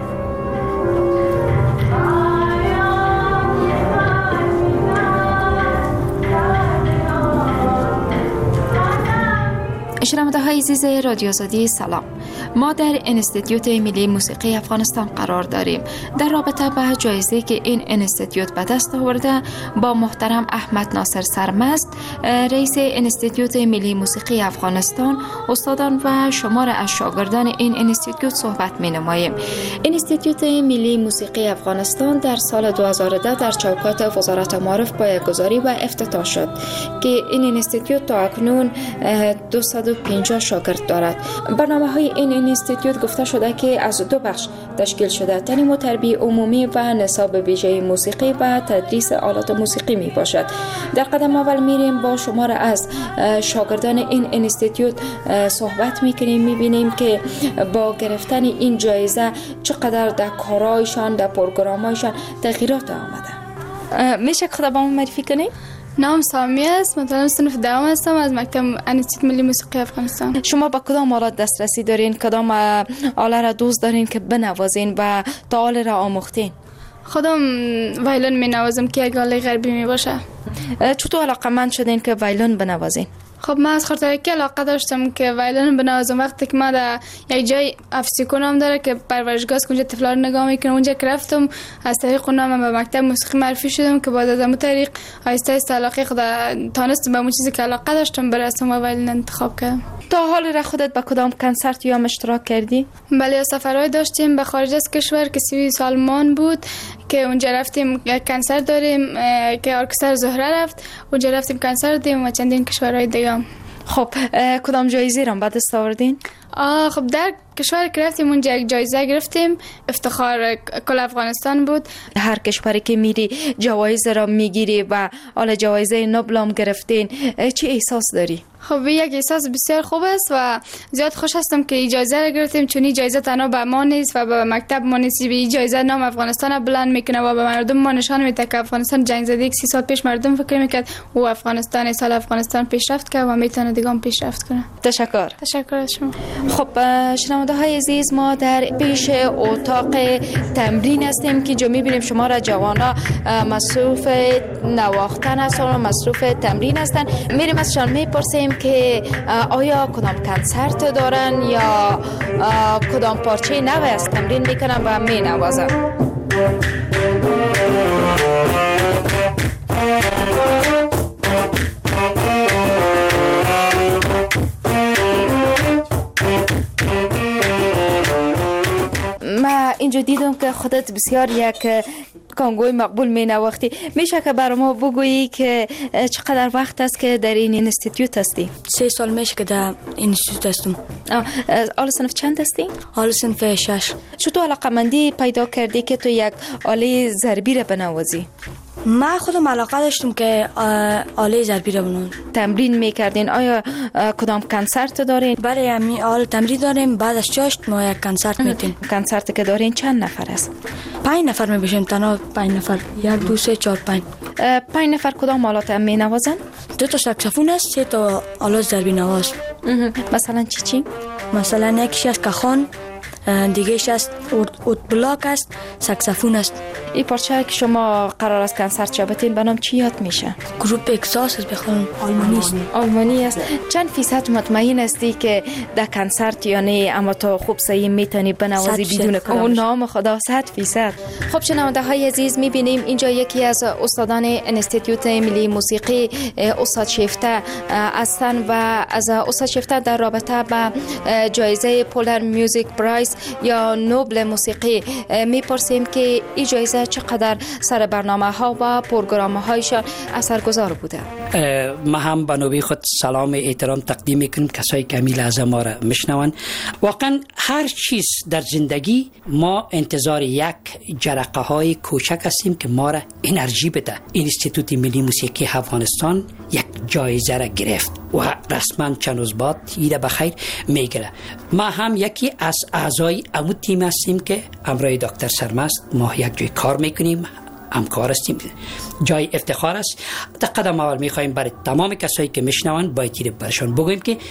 شنونده های عزیز رادیو آزادی سلام. ما در انستیتوت ملی موسیقی افغانستان قرار داریم. در رابطه به جایزه که این انستیتوت به دست آورده با محترم احمد ناصر سرمست رئیس انستیتوت ملی موسیقی افغانستان، استادان و شمار از شاگردان این انستیتوت صحبت می نماییم. انستیتوت ملی موسیقی افغانستان در سال دو هزار و ده در چوکات وزارت معارف پایه‌گذاری و افتتاح شد که این انستیتوت تا اکنون دویست و پنجاه شاگرد دارد. برنامه های این انستیتوت گفته شده که از دو بخش تشکیل شده، تعلیم و تربیت عمومی و نصاب ویژه موسیقی و تدریس آلات موسیقی می باشد. در قدم اول میریم با شمار از شاگردان این انستیتوت صحبت میکنیم، میبینیم که با گرفتن این جایزه چقدر در کارایشان در پروگرامایشان تغییرات آمده. میشه خدا با ما معرفی کنیم؟ نام سامی است، مطالب صنف دوم هستم از مکتب انستیتوت ملی موسیقی افغانستان. شما با کدام آلات دسترسی دارین؟ کدام آله را دوست دارین که بنوازین و تا آله را آموختین؟ خودم وایلون می نوازم که یک آله غربی می باشه. چطور علاقه‌مند شدین که وایلون بنوازین؟ خب من از خاطرکی علاقه داشتم که وایلون بنوازم. وقتی که من در یک جای افسیکونم داره که پرورشگاه است که اونجا طفلا رو نگاه میکنم، اونجا که رفتم از طریق اونها من به مکتب موسیقی معرفی شدم که بعد از اون طریق آهسته آهسته علاقه خود تانستم به اون چیزی که علاقه داشتم برسم و وایلون انتخاب کردم. تا حال را خودت به کدام کنسرت یا اشتراک کردی؟ بله، سفرهای داشتیم به خارج از کشور که سوی سالمان بود که اونجا رفتیم یک کنسرت داریم که ارکستر زهره رفت، اونجا رفتیم کنسرت دادیم و چندین کشورهای دیگه. خب کدام جایزه را به دست آوردین؟ آه خب در کشور که رفتیم اونجا یک جایزه گرفتیم، افتخار کل افغانستان بود. هر کشوری که میری جوایز را میگیری و حالا جوایز نوبل هم گرفتین، چی احساس داری؟ خب یک احساس بسیار خوب است و زیاد خوش هستم که این جایزه را گرفتیم، چون این جایزه تنها به ما نیست و به مکتب ما نیست. این جایزه نام افغانستان را بلند میکنه و به مردم ما نشان میده که افغانستان جنگ زده. یک سی سال پیش مردم فکر میکرد و افغانستان سال افغانستان پیشرفت کرد و میتونه دیگه هم پیشرفت کنه. تشکر. تشکر از شما. خب شنونده های عزیز، ما در پیش اتاق تمرین هستیم که جو میبینیم شما را جوانا مصروف نواختن هستن و مصروف تمرین هستن. میریم ازشان میپرسیم که آیا کدام کنسرت دارن یا کدام پارچه نوی از تمرین میکنن و مینوازن. ما اینجا دیدم که خودت بسیار یک کانگوی مقبول می نواختی. میشه که برای ما بگویی که چقدر وقت است که در این اینستیتوت هستی؟ سه سال میشه که در اینستیتوت هستم. آل صنف چند هستی؟ آل صنف شش. چطور علاقمندی پیدا کردی که تو یک آله ضربی را بنوازی؟ من خودم علاقه داشتم که آله ضربی را بنوازم. تمرین میکردین؟ آیا کدام کنسرت دارین؟ برای همین آل تمرین داریم، بعد از چاشت ما یک کنسرت میتیم. کنسرت که دارین چند نفر است؟ پنج نفر میبشیم، تنها پنج نفر، یک دو سه چهار پنج. پنج نفر کدام آلات هم مینوازن؟ دو تا ساکسفون است، سه تا آلات ضربی نواز. مثلا چی چی؟ مثلا یکیش از کاخان، دیگهش است اوت بلاک است، ساکسفون است. این پارچه که شما قرار است کنسرت شبتین به نام چی یاد میشه؟ گروپ اکساس است، بخوام آلمانی است. آلمانی است. چند فیصد مطمئن هستی که در کنسرت یا نه اما تو خوب صحیح میتونی بنوازی بدون کلام؟ اون نام خدا صد فیصد. خب شنونده های عزیز، میبینیم اینجا یکی از استادان انستیتوت ملی موسیقی استاد شیفته هستن و از استاد شیفته در رابطه با جایزه پولر میوزیک پرایز یا نوبل موسیقی میپرسیم که این جایزه چقدر سر برنامه ها و پروگرام هایشان اثرگذار بوده. ما هم به نوبه خود سلام احترام تقدیم میکنیم کسایی که می لحظه ما را میشنون. واقعا هر چیز در زندگی ما انتظار یک جرقه های کوچک هستیم که ما را انرژی بده. اینستیتوت ملی موسیقی افغانستان یک جایزه را گرفت و رسما چند روز بعد ایده بخیر میگیره. ما هم یکی از اعضای امو تیم هستیم که امروی دکتر سرمست ما یک جای کار میکنیم، همکار هستیم. جای افتخار است. در قدم اول میخوایم برای تمام کسایی که میشنون باید برشان بگوییم که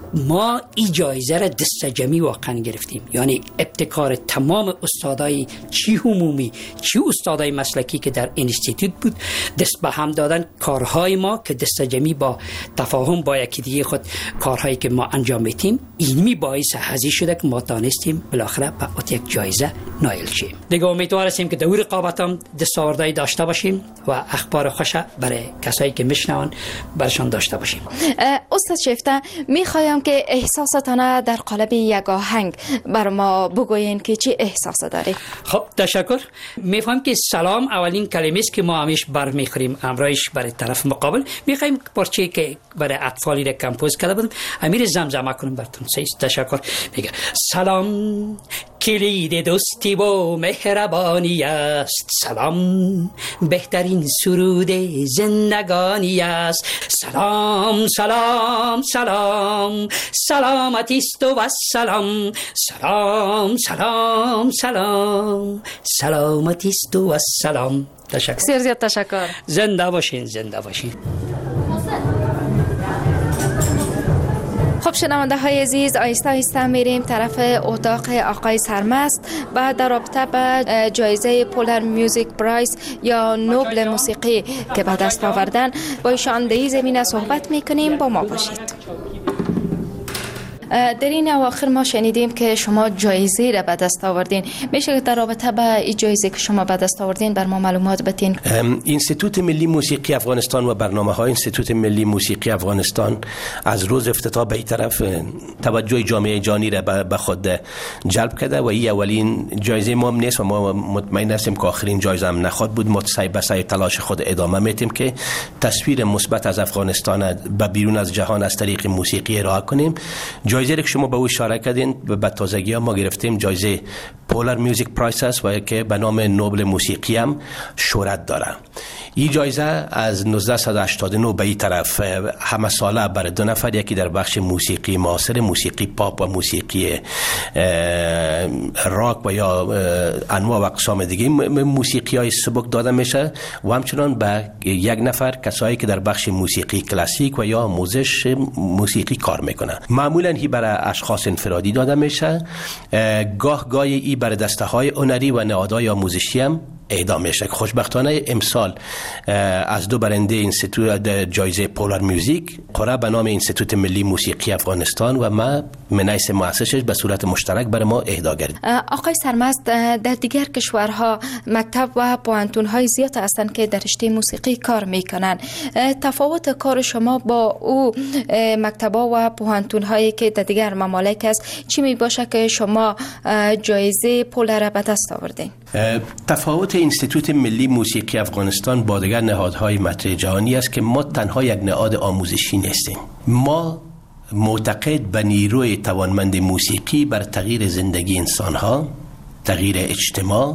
ما این جایزه را دست جمعی واقعا گرفتیم، یعنی ابتکار تمام استادای چی عمومی چی استادای مسلکی که در اینستیتوت بود دست به هم دادن. کارهای ما که دست جمعی با تفاهم با یکی دیگه خود کارهایی که ما انجام میدیم اینمی باعث هزی شده که ما تانستیم بالاخره به یک جایزه نایل شیم. دیگه امیدوار هستیم که در رقابت هم دستاوردهایی داشته باشیم و اخبار خوش برای کسایی که میشنون برشان داشته باشیم. استاد شیفته، میخوایم که احساساتانه در قالب یک آهنگ بر ما بگوین که چی احساس داری؟ خب تشکر. میفهم که سلام اولین کلمه است که ما همیش بر میخوریم امرایش برای طرف مقابل. میخوایم پارچه که برای اطفالی را کمپوز کرده بودم امیر زمزمه کنم براتون. تشکر. میگه سلام کلید دوستی و مهربانی است، سلام بهترین سرود زندگانی است، سلام سلام سلام سلامتی است و سلام سلام سلام سلام سلامتی است و سلام. تشکر. بسیار زیاد تشکر. زنده باشین، زنده باشین. خب شنونده های عزیز، آیسته آیسته میریم طرف اتاق آقای سرمست و در رابطه با جایزه پولر میوزیک پرایز یا نوبل موسیقی که به دست آوردن با ایشان در این زمینه صحبت میکنیم. با ما باشید. در این اواخر ما شنیدیم که شما جایزه را به دست آوردین. میشه در رابطه با این جایزه که شما به دست آوردین بر ما معلومات بدین؟ اینستیتوت ملی موسیقی افغانستان و برنامه‌های اینستیتوت ملی موسیقی افغانستان از روز افتتاح به این طرف توجه جامعه جهانی را به خود جلب کرده و این اولین جایزه ما هم نیست و ما مطمئن هستیم که آخرین جایزه هم نخواهد بود. ما سعی به سعی تلاش خود ادامه میدیم که تصویر مثبت از افغانستان به بیرون از جهان از طریق موسیقی ارائه کنیم. جایزه جایزه که شما به او اشاره کردین به تازگی ها ما گرفتیم جایزه پولار میوزیک پرایس است و که به نام نوبل موسیقی هم شهرت داره. این جایزه از نوزده هشتاد و نه به این طرف همه ساله برای دو نفر، یکی در بخش موسیقی معاصر، موسیقی پاپ و موسیقی راک و یا انواع و اقسام دیگه موسیقی های سبک داده میشه و همچنان به یک نفر کسایی که در بخش موسیقی کلاسیک و یا آموزش موسیقی کار میکنه. معمولا این برای اشخاص انفرادی داده میشه، گاه گاهی این برای دسته های هنری و نهادهای آموزشی هم اهدا میشه. خوشبختانه امسال از دو برنده اینستیتوت جایزه پولار میوزیک قرار به نام اینستیتوت ملی موسیقی افغانستان و ما منیس مؤسسش به صورت مشترک برای ما اهدا گردید. آقای سرمست، در دیگر کشورها مکتب و پوهنتون‌های زیاد هستند که در رشته موسیقی کار میکنن. تفاوت کار شما با او مکتب‌ها و پوهنتون‌هایی که در دیگر ممالک است چی می باشه که شما جایزه پولار به دست آوردین؟ تفاوت اینستیتوت ملی موسیقی افغانستان با دیگر نهادهای مطرح جهانی است که ما تنها یک نهاد آموزشی نیستیم. ما معتقد به نیروی توانمند موسیقی بر تغییر زندگی انسانها، تغییر اجتماع،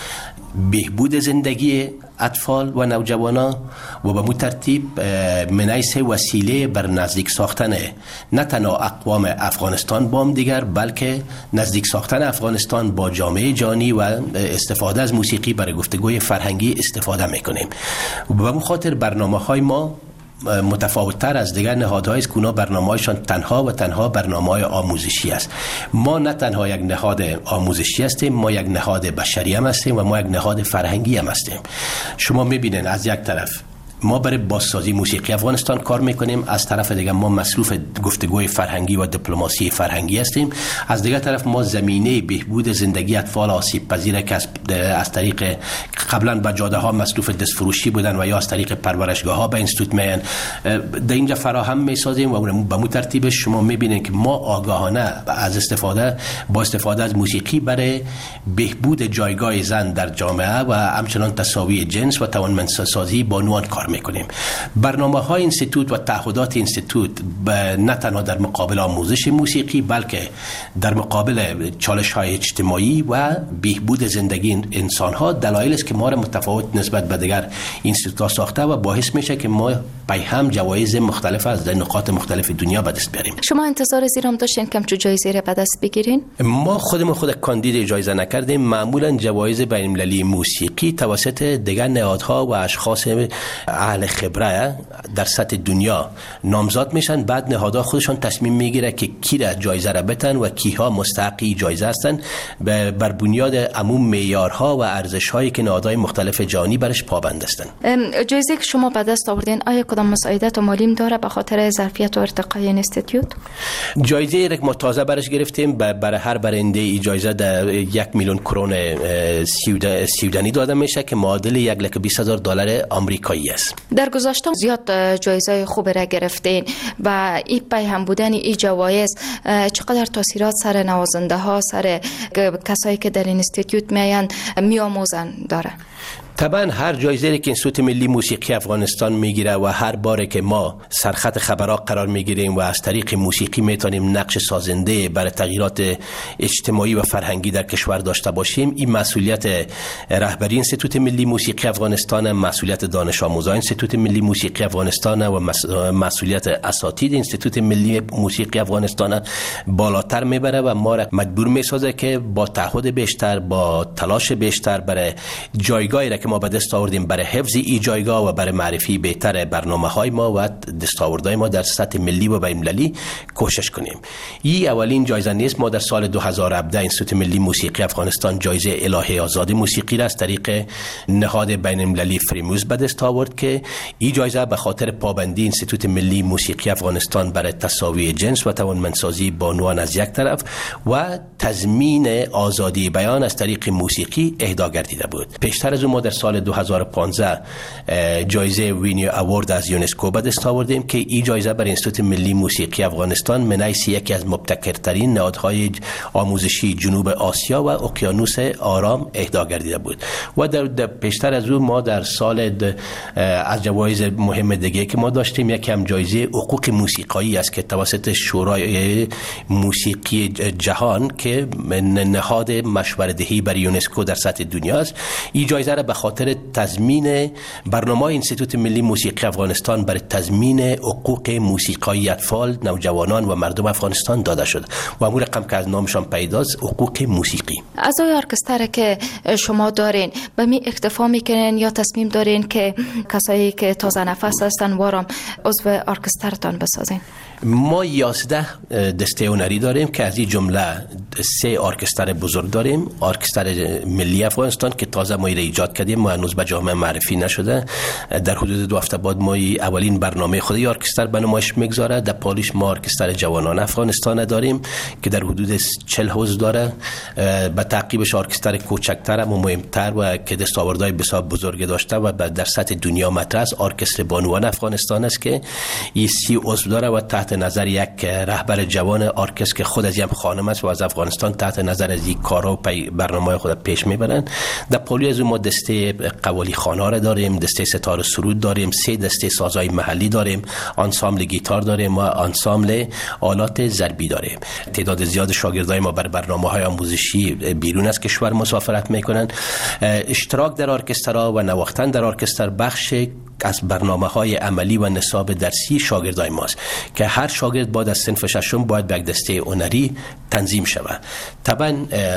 بهبود زندگی اطفال و نوجوانان و به مو ترتیب منیس وسیله بر نزدیک ساختن نه تنها اقوام افغانستان با هم دیگر بلکه نزدیک ساختن افغانستان با جامعه جهانی و استفاده از موسیقی برای گفتگوی فرهنگی استفاده میکنیم. و به خاطر برنامه‌های ما متفاوت‌تر از دیگر نهادهای است که اونا برنامه‌هایشان تنها و تنها برنامه‌های آموزشی است. ما نه تنها یک نهاد آموزشی هستیم، ما یک نهاد بشری هم هستیم و ما یک نهاد فرهنگی هم هستیم. شما می‌بینید از یک طرف ما برای بازسازی موسیقی افغانستان کار میکنیم، از طرف دیگه ما مصروف گفتگوی فرهنگی و دیپلماسی فرهنگی هستیم، از دیگه طرف ما زمینه بهبود زندگی اطفال آسیب پذیر که از طریق قبلا به جاده ها مصروف دستفروشی بودن و یا از طریق پرورشگاه ها به اینستیتوت میان در اینجا فراهم میسازیم و به مو ترتیب شما میبینید که ما آگاهانه از استفاده با استفاده از موسیقی برای بهبود جایگاه زن در جامعه و همچنان تساوی جنس و توانمندسازی بانوان کار میکنیم. برنامه های اینستیتوت و تعهدات اینستیتوت نه تنها در مقابل آموزش موسیقی بلکه در مقابل چالش های اجتماعی و بهبود زندگی انسان ها دلایلی است که ما را متفاوت نسبت به دیگر اینستیتوت ها ساخته و باعث میشه که ما به هم جوایز مختلف از نقاط مختلف دنیا به دست بیاریم. شما انتظار زیرام داشتین که چه جایزه را به دست بگیرین؟ ما خودمون خود کاندید جایزه نکردیم. معمولا جوایز بین المللی موسیقی توسط دیگر نهادها و اشخاص اهل خبره در سطح دنیا نامزد میشن، بعد نهادها خودشان تصمیم میگیره که کی را جایزه را بتن و کیها مستحقی جایزه هستن بر بنیاد عموم معیارها و ارزش‌هایی که نهادهای مختلف جهانی برش پابند هستند. جایزه که شما به دست آوردین آیا کدام مساعدت مالی داره به خاطر ظرفیت و ارتقای اینستیتوت؟ جایزه را که ما تازه برش گرفتیم برای هر برنده ای جایزه در یک میلیون کرون سوئدنی داده میشه که معادل یک لک بیست هزار دلار آمریکایی است. در گذشته زیاد جایزه خوب را گرفتین و این پیهم بودن این جوایز چقدر تاثیرات سر نوازنده ها، سر کسایی که در اینستیتوت میان میآموزن داره؟ طبعا هر جایزه که اینستیتوت ملی موسیقی افغانستان میگیره و هر باره که ما سرخط خبرها قرار میگیریم و از طریق موسیقی میتونیم نقش سازنده برای تغییرات اجتماعی و فرهنگی در کشور داشته باشیم، این مسئولیت رهبری اینستیتوت ملی موسیقی افغانستان، مسئولیت دانش آموزان اینستیتوت ملی موسیقی افغانستان و مسئولیت اساتید اینستیتوت ملی موسیقی افغانستان بالاتر میبره و ما را مجبور میسازه که با تعهد بیشتر، با تلاش بیشتر برای جایگاهی که ما به دست آوردیم برای حفظ این جایگاه و برای معرفی بهتر برنامه‌های ما و دستاوردهای ما در سطح ملی و بین‌المللی کوشش کنیم. این اولین جایزه نیست. ما در سال دو هزار و هفده اینستیتوت ملی موسیقی افغانستان جایزه الهه آزاد موسیقی را از طریق نهاد بین‌المللی فریموز به دست آورد که این جایزه به خاطر پابندی اینستیتوت ملی موسیقی افغانستان برای تساوی جنس و توانمندسازی بانوان از یک طرف و تضمین آزادی بیان از طریق موسیقی اهدا گردیده بود. پیشتر از اون ما در سال دو هزار و پانزده جایزه وینی اوارد از یونسکو به دست آوردیم که این جایزه بر انستیتوت ملی موسیقی افغانستان من حیث یکی از مبتکرترین نهادهای آموزشی جنوب آسیا و اقیانوس آرام اهدا گردیده بود. و در, در پیشتر از اون ما در سال از جوایز مهم دیگه که ما داشتیم یکی هم جایزه حقوق موسیقایی است که توسط شورای موسیقی جهان که نهاد مشوره‌دهی برای یونسکو در سطح دنیا است، این جایزه را به خاطر تضمین برنامه انستیتوت ملی موسیقی افغانستان برای تضمین حقوق موسیقایی اطفال، نوجوانان و مردم افغانستان داده شد و امور رقم که از نامشان پیداست حقوق موسیقی. اعضای ارکستر که شما دارین به می اکتفا میکنین یا تصمیم دارین که کسایی که تازه نفس هستن وارم عضو ارکسترتان بسازین؟ ما یازده دسته هنری داریم که از این جمله سه ارکستر بزرگ داریم. ارکستر ملی افغانستان که تازه ما ایجاد کردیم و هنوز به جامعه معرفی نشده. در حدود دو هفته بعد ما اولین برنامه خود ارکستر به نمایش میگذاره. در پالیش ما ارکستر جوانان افغانستان داریم که در حدود چهل عضو داره. به تعقیبش ارکستر کوچکتر و مهمتر و که دستاوردهای بسیار بزرگ داشته و در سطح دنیا مطرح است ارکستر بانوان افغانستان است که این سی عضو داره و تحت نظر یک رهبر جوان ارکستر که خود از یک خانم است و از افغانستان تحت نظر از این کارا و برنامه خود پیش میبرند. در پالی از ما دسته قوالی خوانا را داریم، دسته ستار سرود داریم، سه دسته سازهای محلی داریم، انسامبل گیتار داریم و انسامبل آلات ضربی داریم. تعداد زیاد شاگردای ما بر برنامه‌های آموزشی بیرون از کشور مسافرت میکنند. اشتراک در ارکسترها و نواختن در ارکستر بخش از برنامه‌های عملی و نصاب درسی شاگردای ماست که هر شاگرد بعد از صنف ششم باید به یک دسته هنری تنظیم شود. طبعا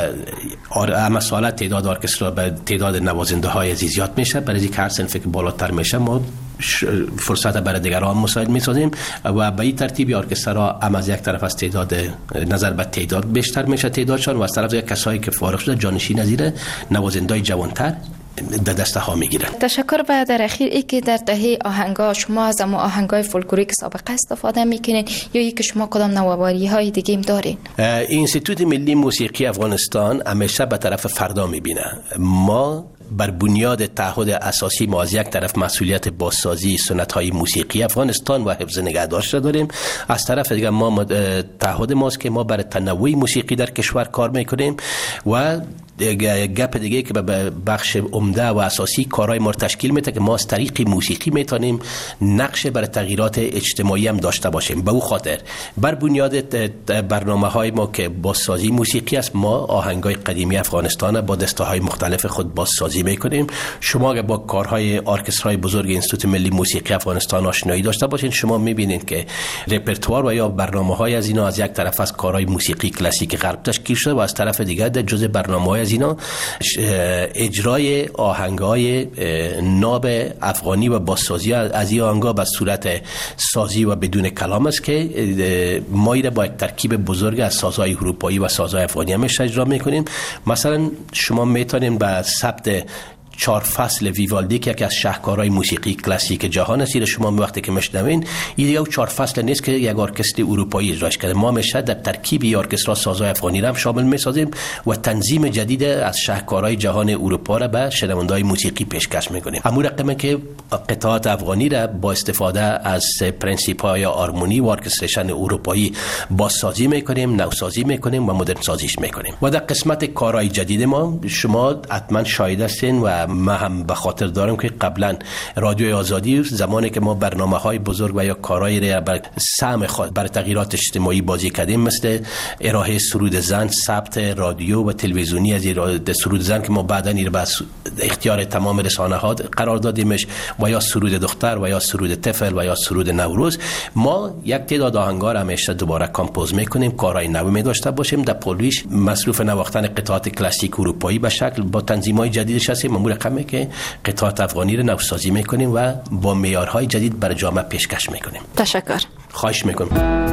اما سال تعداد ارکستر به تعداد نوازنده های زیاد میشه، برای اینکه هر صنفی که بالاتر میشه ما فرصت برای دیگران مساعد میسازیم و به این ترتیب ارکسترها هم از یک طرف از تعداد نظر به تعداد بیشتر میشه تعدادشان و از طرف یک کسایی که فارغ شده جانشین از این نوازنده‌های جوانتر در دسته ها میگیرن. تشکر. و در اخیر ای که در دهه آهنگا شما از اما آهنگای فولکلوریک سابقه استفاده میکنین یا ای که شما کدام نوآوری های دیگه ام دارین؟ انستیتوت ملی موسیقی افغانستان همیشه به طرف فردا میبینه. ما بر بنیاد تعهد اساسی ما از یک طرف مسئولیت بازسازی سنت‌های موسیقی افغانستان و حفظ نگهداشت داریم، از طرف دیگر ما تعهد ماست که ما برای تنوع موسیقی در کشور کار میکنیم و گپ دیگه که به بخش عمده و اساسی کارهای ما تشکیل میده که ما از طریق موسیقی میتونیم نقش برای تغییرات اجتماعی هم داشته باشیم. به او خاطر بر بنیاد برنامه های ما که بازسازی موسیقی است، ما آهنگای قدیمی افغانستان با دسته های مختلف خود بازسازی میکنیم. شما اگر با کارهای ارکسترهای بزرگ انستیتوت ملی موسیقی افغانستان آشنایی داشته باشین، شما میبینید که رپرتوار و یا برنامه های از اینا از یک طرف از کارهای موسیقی کلاسیک غرب تشکیل شده و از طرف دیگر در جزء برنامه‌های از اینا اجرای آهنگای ناب افغانی و بازسازی از این آهنگا به صورت سازی و بدون کلام است که ما ایره با یک ترکیب بزرگ از سازهای اروپایی و سازهای افغانی همیشه اجرا میکنیم. مثلا شما میتونین به ثبت چهار فصل ویوالدی که یکی از شاهکارهای موسیقی کلاسیک جهان است، شما وقتی که میشنوین این یه چهار فصل نیست که یک ارکستر اروپایی اجراش کرده. ما میشه در ترکیب این ارکسترها سازهای افغانی را هم شامل میسازیم و تنظیم جدید از شاهکارهای جهان اروپا را به شنونده‌های موسیقی پیشکش میکنیم. همون رقمه که قطعات افغانی را با استفاده از پرنسیپ‌های آرمونی و ارکستریشن اروپایی بازسازی میکنیم، نوسازی میکنیم و مدرن سازیش میکنیم. و در قسمت کارهای جدید ما شما حتما شاهد هستین و ما هم به خاطر دارم که قبلا رادیو آزادی زمانی که ما برنامه‌های بزرگ و یا کارهای را بر سهم خود بر تغییرات اجتماعی بازی کردیم، مثل ارائه سرود زن، ثبت رادیو و تلویزیونی از ارائه سرود زن که ما بعداً این به اختیار تمام رسانه‌ها قرار دادیمش، و یا سرود دختر و یا سرود طفل و یا سرود نوروز، ما یک تعداد آهنگا را همیشه دوباره کامپوز میکنیم، کارهای نو می داشته باشیم. در پولیش مصروف نواختن قطعات کلاسیک اروپایی به شکل با تنظیم‌های جدیدش هستیم. ما رقمی که قطعات افغانی را نوسازی میکنیم و با معیارهای جدید برای جامعه پیشکش میکنیم. تشکر. خواهش میکنم.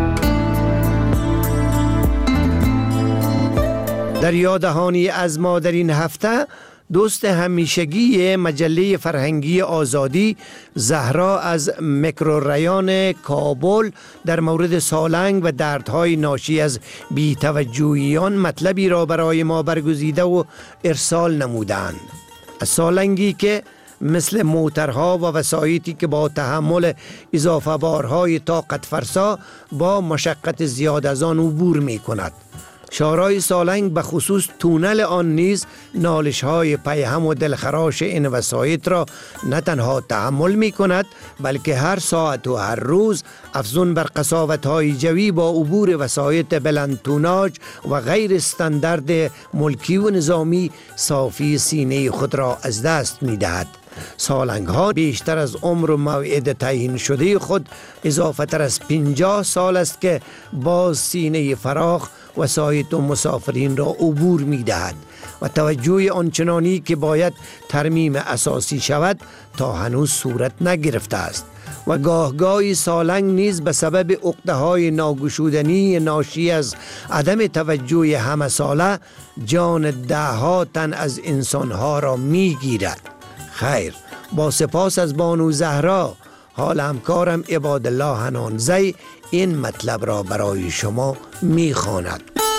در یادهانی از ما در این هفته دوست همیشگی مجله فرهنگی آزادی زهرا از میکروریان کابل در مورد سالنگ و دردهای ناشی از بی‌توجهیان مطلبی را برای ما برگزیده و ارسال نمودند. سالنگی که مثل موترها و وسایطی که با تحمل اضافه بارهای طاقت فرسا با مشقت زیاد از آن عبور می کند. شاهراه سالنگ به خصوص تونل آن نیز نالش های پیهم و دلخراش این وسایط را نه تنها تحمل می کند بلکه هر ساعت و هر روز افزون بر قساوت های جوی با عبور وسایط بلند توناژ و غیر استاندارد ملکی و نظامی صافی سینه خود را از دست می دهد. سالنگ ها بیشتر از عمر و موعد تعیین شده خود اضافه تر از پنجاه سال است که با سینه فراخ وسایط و مسافرین را عبور می دهد و توجه آنچنانی که باید ترمیم اساسی شود تا هنوز صورت نگرفته است و گاهگاهی سالنگ نیز به سبب عقده های ناگشودنی ناشی از عدم توجه همه ساله جان ده ها تن از انسانها را می گیرد. خیر، با سپاس از بانو زهرا، حال همکارم عبادالله حنانزی این مطلب را برای شما می خواند.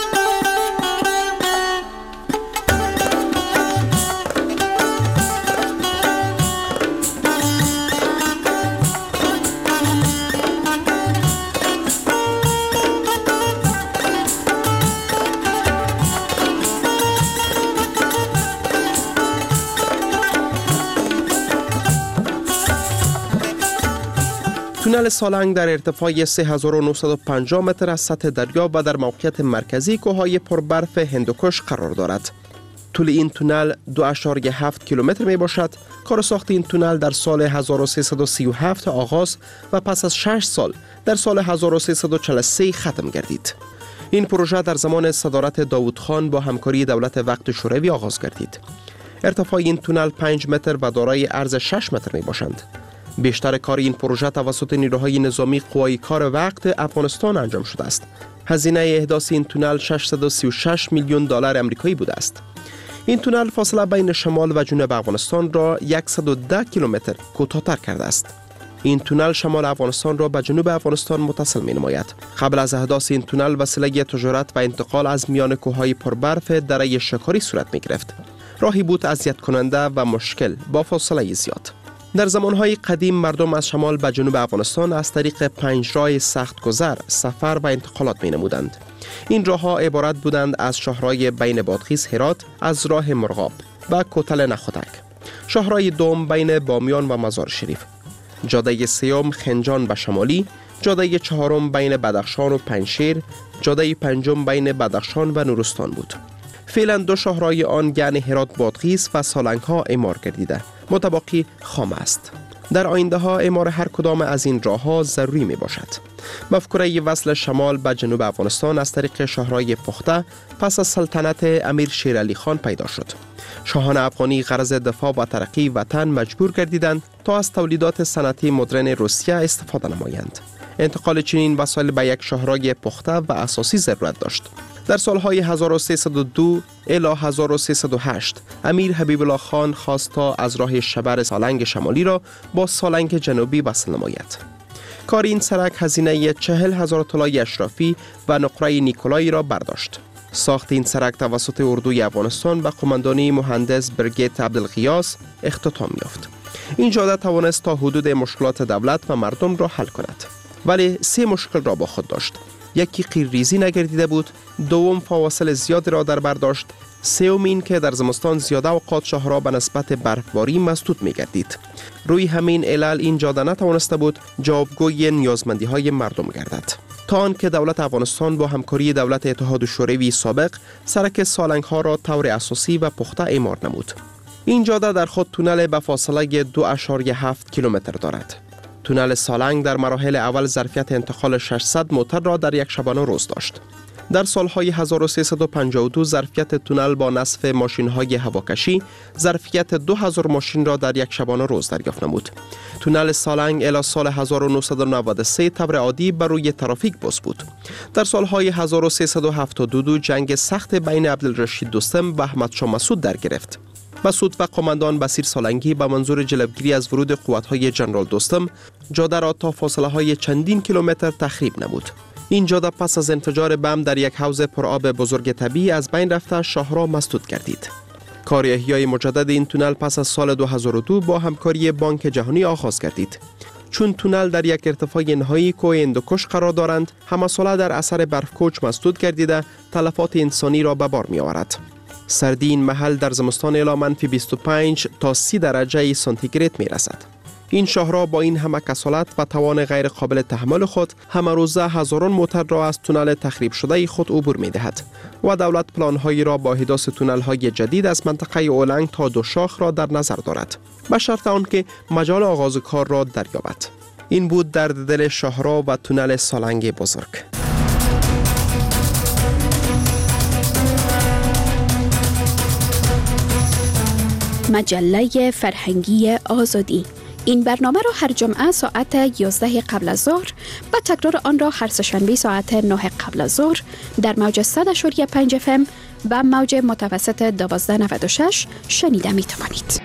تونل سالنگ در ارتفاع سه هزار و نهصد و پنجاه متر از سطح دریا و در موقعیت مرکزی کوههای پربرف هندوکش قرار دارد. طول این تونل دو اشاریه هفت کیلومتر می باشد. کار ساخت این تونل در سال هزار و سیصد و سی و هفت آغاز و پس از شش سال در سال هزار و سیصد و چهل و سه ختم گردید. این پروژه در زمان صدارت داوود خان با همکاری دولت وقت شوروی آغاز گردید. ارتفاع این تونل پنج متر و دارای عرض شش متر می باشند. بیشتر کار این پروژه توسط نیروهای نظامی قوای کار وقت افغانستان انجام شده است. هزینه احداث این تونل ششصد و سی و شش میلیون دلار آمریکایی بوده است. این تونل فاصله بین شمال و جنوب افغانستان را صد و ده کیلومتر کوتاه‌تر کرده است. این تونل شمال افغانستان را به جنوب افغانستان متصل می‌نماید. قبل از احداث این تونل وسیله تجارت و انتقال از میان کوههای پربرف دره شکاری صورت می‌گرفت. راهی بود اذیت کننده و مشکل با فاصله زیاد. در زمانهای قدیم مردم از شمال به جنوب افغانستان از طریق پنج راه سخت گذر سفر و انتقالات می نمودند. این راهها عبارت بودند از شاهراه بین بادغیس هرات از راه مرغاب و کوتل نخودک، شاهراه دوم بین بامیان و مزار شریف، جاده سیوم خنجان به شمالی، جاده چهارم بین بدخشان و پنجشیر، جاده پنجم بین بدخشان و نورستان بود. فعلا دو شاهراه آن یعنی هرات بادغیس و سالنگ ها اعمار گردیده، متباقی خام است. در آینده ها اعمار هر کدام از این راه ها ضروری می باشد. مفکوره وصل شمال به جنوب افغانستان از طریق شاهراه پخته پس از سلطنت امیر شیر علی خان پیدا شد. شاهان افغانی غرض دفاع و ترقی وطن مجبور گردیدند تا از تولیدات صنعتی مدرن روسیه استفاده نمایند. انتقال چنین وسایل به یک شاهراه پخته و اساسی ضرورت داشت. در سالهای هزار و سیصد و دو الی هزار و سیصد و هشت امیر حبیب الله خان خواست تا از راه شبر سالنگ شمالی را با سالنگ جنوبی وصل نماید. کار این سرک هزینه چهل هزار طلای اشرافی و نقره نیکولایی را برداشت. ساخت این سرک توسط اردوی افغانستان و قماندانی مهندس برگیت عبدالغیاث اختتام یافت. این جاده توانست تا حدود مشکلات دولت و مردم را حل کند، ولی سه مشکل را با خود داشت. یکی قیرریزی نگردیده بود، دوم فواصل زیاد را در بر داشت، سوم این که در زمستان زیاده اوقات شاهراه به نسبت برفباری مسدود می گردید. روی همین علل این جاده نتوانسته بود جوابگوی نیازمندی های مردم گردد، تا آنکه دولت افغانستان با همکاری دولت اتحاد شوروی سابق سرک سالنگ ها را طور اساسی و پخته اعمار نمود. این جاده در خود تونل به فاصله دو اشاریه هفت کیلومتر دارد. تونل سالنگ در مراحل اول ظرفیت انتقال ششصد موتر را در یک شبانه روز داشت. در سالهای هزار و سیصد و پنجاه و دو ظرفیت تونل با نصب ماشین‌های هواکشی ظرفیت دو هزار ماشین را در یک شبانه روز دریافت نمود. تونل سالنگ الی سال هزار و نهصد و نود و سه طور عادی بر روی ترافیک باز بود. در سالهای هزار و سیصد و هفتاد و دو جنگ سخت بین عبدالرشید دوستم و احمد شاه مسعود در گرفت. مسعود و قماندان بصیر سالنگی به منظور جلوگیری از ورود قوت‌های جنرال دوستم جاده را تا فاصله‌های چندین کیلومتر تخریب نمود. این جاده پس از انفجار بم در یک حوض پرآب بزرگ طبیعی از بین رفته شاهراه مسدود گردید. کار احیای مجدد این تونل پس از سال دو هزار و دو با همکاری بانک جهانی آغاز گردید. چون تونل در یک ارتفاع نهایی کوه هندوکش قرار دارند، همساله در اثر برفکوچ مسدود گردیده تلفات انسانی را به بار می آورد. سردی این محل در زمستان الی منفی بیست و پنج تا سی درجه سانتیگراد می رسد. این شاهراه با این همه کسالت و توان غیر قابل تحمل خود همه روزه هزاران موتر را از تونل تخریب شده خود عبور می دهد و دولت پلانهایی را با حداثت تونل های جدید از منطقه اولنگ تا دو شاخ را در نظر دارد، به شرط آنکه مجال آغاز کار را دریابد. این بود درد دل شاهراه و تونل سالنگ بزرگ. مجله فرهنگی آزادی. این برنامه را هر جمعه ساعت یازده قبل از ظهر و تکرار آن را هر سه‌شنبه ساعت نه قبل از ظهر در موج صد و پنج اف ام و موج متوسط دوازده نود و شش شنیده می توانید.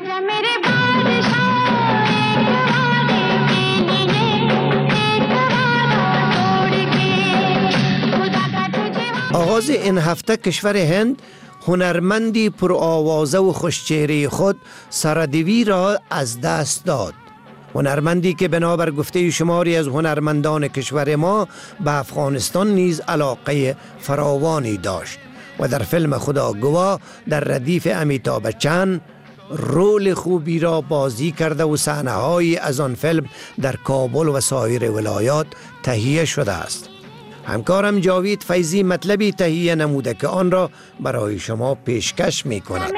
آغاز این هفته کشور هند هنرمندی پر آوازه و خوشچهره خود سارادیوی را از دست داد. هنرمندی که بنابر گفته شماری از هنرمندان کشور ما به افغانستان نیز علاقه فراوانی داشت و در فیلم خداگواه در ردیف امیتابh بچن رول خوبی را بازی کرده و صحنه‌هایی از آن فیلم در کابل و سایر ولایات تهیه شده است. همکارم جاوید فیضی مطلبی تهیه نموده که آن را برای شما پیشکش می کند.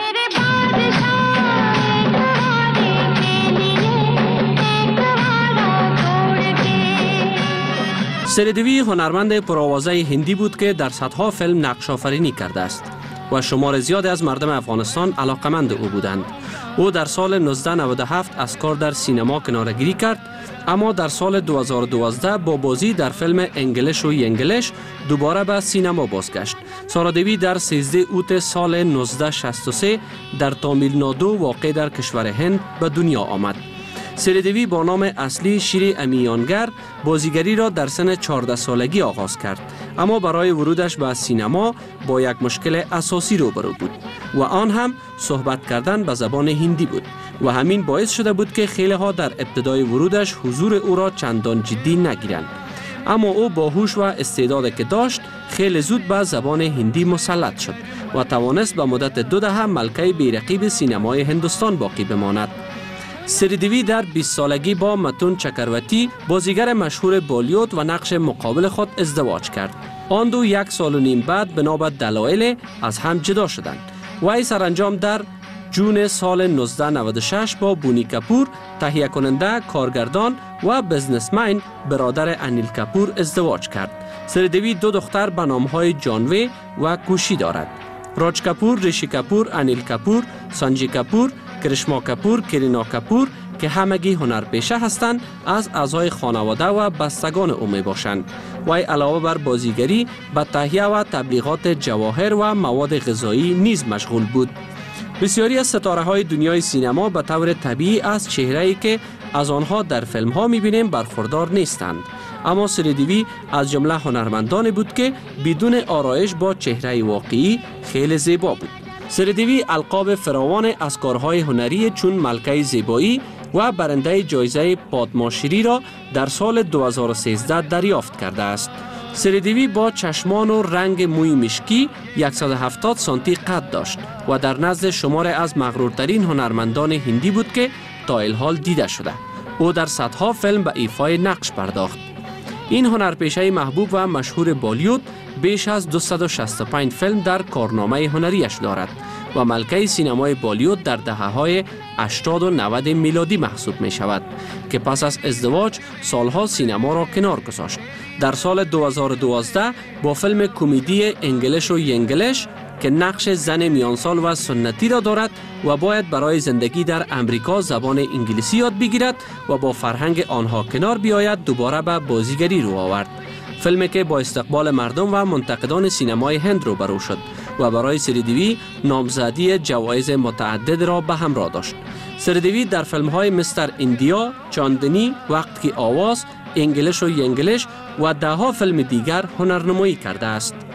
سریدوی هنرمند پرآوازه هندی بود که در صدها فیلم نقش آفرینی کرده است و شمار زیادی از مردم افغانستان علاقمند او بودند. او در سال نوزده نود و هفت از کار در سینما کناره‌گیری کرد، اما در سال دو هزار و دوازده با بازی در فیلم انگلیش و ینگلیش دوباره به سینما بازگشت. سارادیوی در سیزده اوت سال نوزده شصت و سه در تامیل نادو واقع در کشور هند به دنیا آمد. سریدوی با نام اصلی شیر امیانگر بازیگری را در سن چهارده سالگی آغاز کرد، اما برای ورودش به سینما با یک مشکل اساسی روبرو بود و آن هم صحبت کردن به زبان هندی بود و همین باعث شده بود که خیلی ها در ابتدای ورودش حضور او را چندان جدی نگیرند. اما او با هوش و استعدادی که داشت خیلی زود به زبان هندی مسلط شد و توانست به مدت دو دهه ملکه بی‌رقیب سینمای هندوستان باقی بماند. سریدوی در بیست سالگی با متون چکرورتی بازیگر مشهور بالیوود و نقش مقابل خود ازدواج کرد. آن دو یک سال و نیم بعد بنا به دلایل از هم جدا شدند. وی سرانجام در جون سال نوزده نود و شش با بونی کپور تهیه کننده، کارگردان و بزنسمن برادر انیل کپور ازدواج کرد. سریدوی دو دختر به نام‌های جانوی و کوشی دارد. راج کپور، ریشی کپور، انیل کپور، سانجی کپور، کرشما کپور، کرینا کپور که همگی هنرپیشه هستند از اعضای خانواده و بستگان او می باشند. وی علاوه بر بازیگری به تهیه و تبلیغات جواهر و مواد غذایی نیز مشغول بود. بسیاری از ستاره های دنیای سینما به طور طبیعی از چهره‌ای که از آنها در فیلم ها می بینیم برخوردار نیستند، اما سریدوی از جمله هنرمندانی بود که بدون آرایش با چهره واقعی خیلی زیبا بود. سریدوی القاب فراوان از کارهای هنری چون ملکه زیبایی و برنده جایزه پادماشری را در سال دو هزار و سیزده دریافت کرده است. سریدوی با چشمان و رنگ موی مشکی صد و هفتاد سانتی قد داشت و در نزد شمار از مغرورترین هنرمندان هندی بود که تا الحال دیده شده. او در صدها فیلم به ایفای نقش پرداخت. این هنرپیشه محبوب و مشهور بالیوود بیش از دویست و شصت و پنج فیلم در کارنامه هنریش دارد و ملکه سینمای بالیوود در دهه‌های هشتاد و نود میلادی محسوب می شود که پس از ازدواج سالها سینما را کنار گذاشت. در سال دو هزار و دوازده با فیلم کمدی انگلیش و ینگلیش که نقش زن میانسال و سنتی را دارد و باید برای زندگی در امریکا زبان انگلیسی یاد بگیرد و با فرهنگ آنها کنار بیاید، دوباره به بازیگری رو آورد. فیلمی که با استقبال مردم و منتقدان سینمای هند روبرو شد و برای سریدوی نامزدی جوایز متعدد را به همراه داشت. سریدوی در فیلم‌های مستر ایندیا، چاندنی، وقت کی آواز، انگلیش و ینگلیش و ده‌ها فیلم دیگر هنرنمایی کرده است.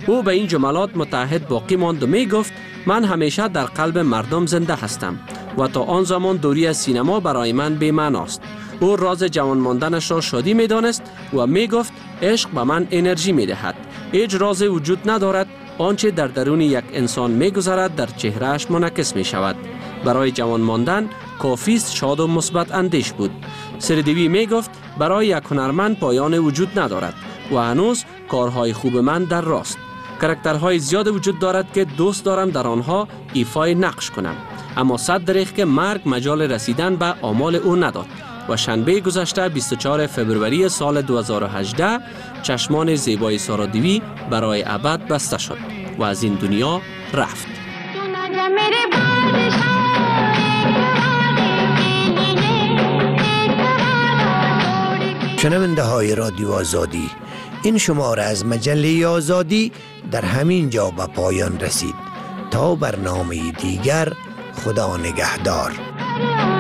او به این جملات متعهد باقی ماند و می گفت من همیشه در قلب مردم زنده هستم و تا آن زمان دوری از سینما برای من بی معناست. او راز جوان ماندنش را شادی می دانست و می گفت عشق به من انرژی می دهد. هیچ راز وجود ندارد، آنچه در درون یک انسان می گذرد در چهرهش منعکس می شود. برای جوان ماندن کافیست شاد و مثبت اندیش بود. سردیوی می گفت برای یک هنرمند پایان وجود ندارد و هنوز کارهای خوب من در راست. کاراکترهای زیاد وجود دارد که دوست دارم در آنها ایفای نقش کنم، اما صد دریغ که مرگ مجال رسیدن به آمال او نداد و شنبه گذشته بیست و چهارم فوریه سال دو هزار و هجده چشمان زیبای سارادیوی برای ابد بسته شد و از این دنیا رفت. شنونده های رادیو آزادی، این شماره از مجله آزادی در همین جا به پایان رسید. تا برنامه دیگر، خدا نگهدار.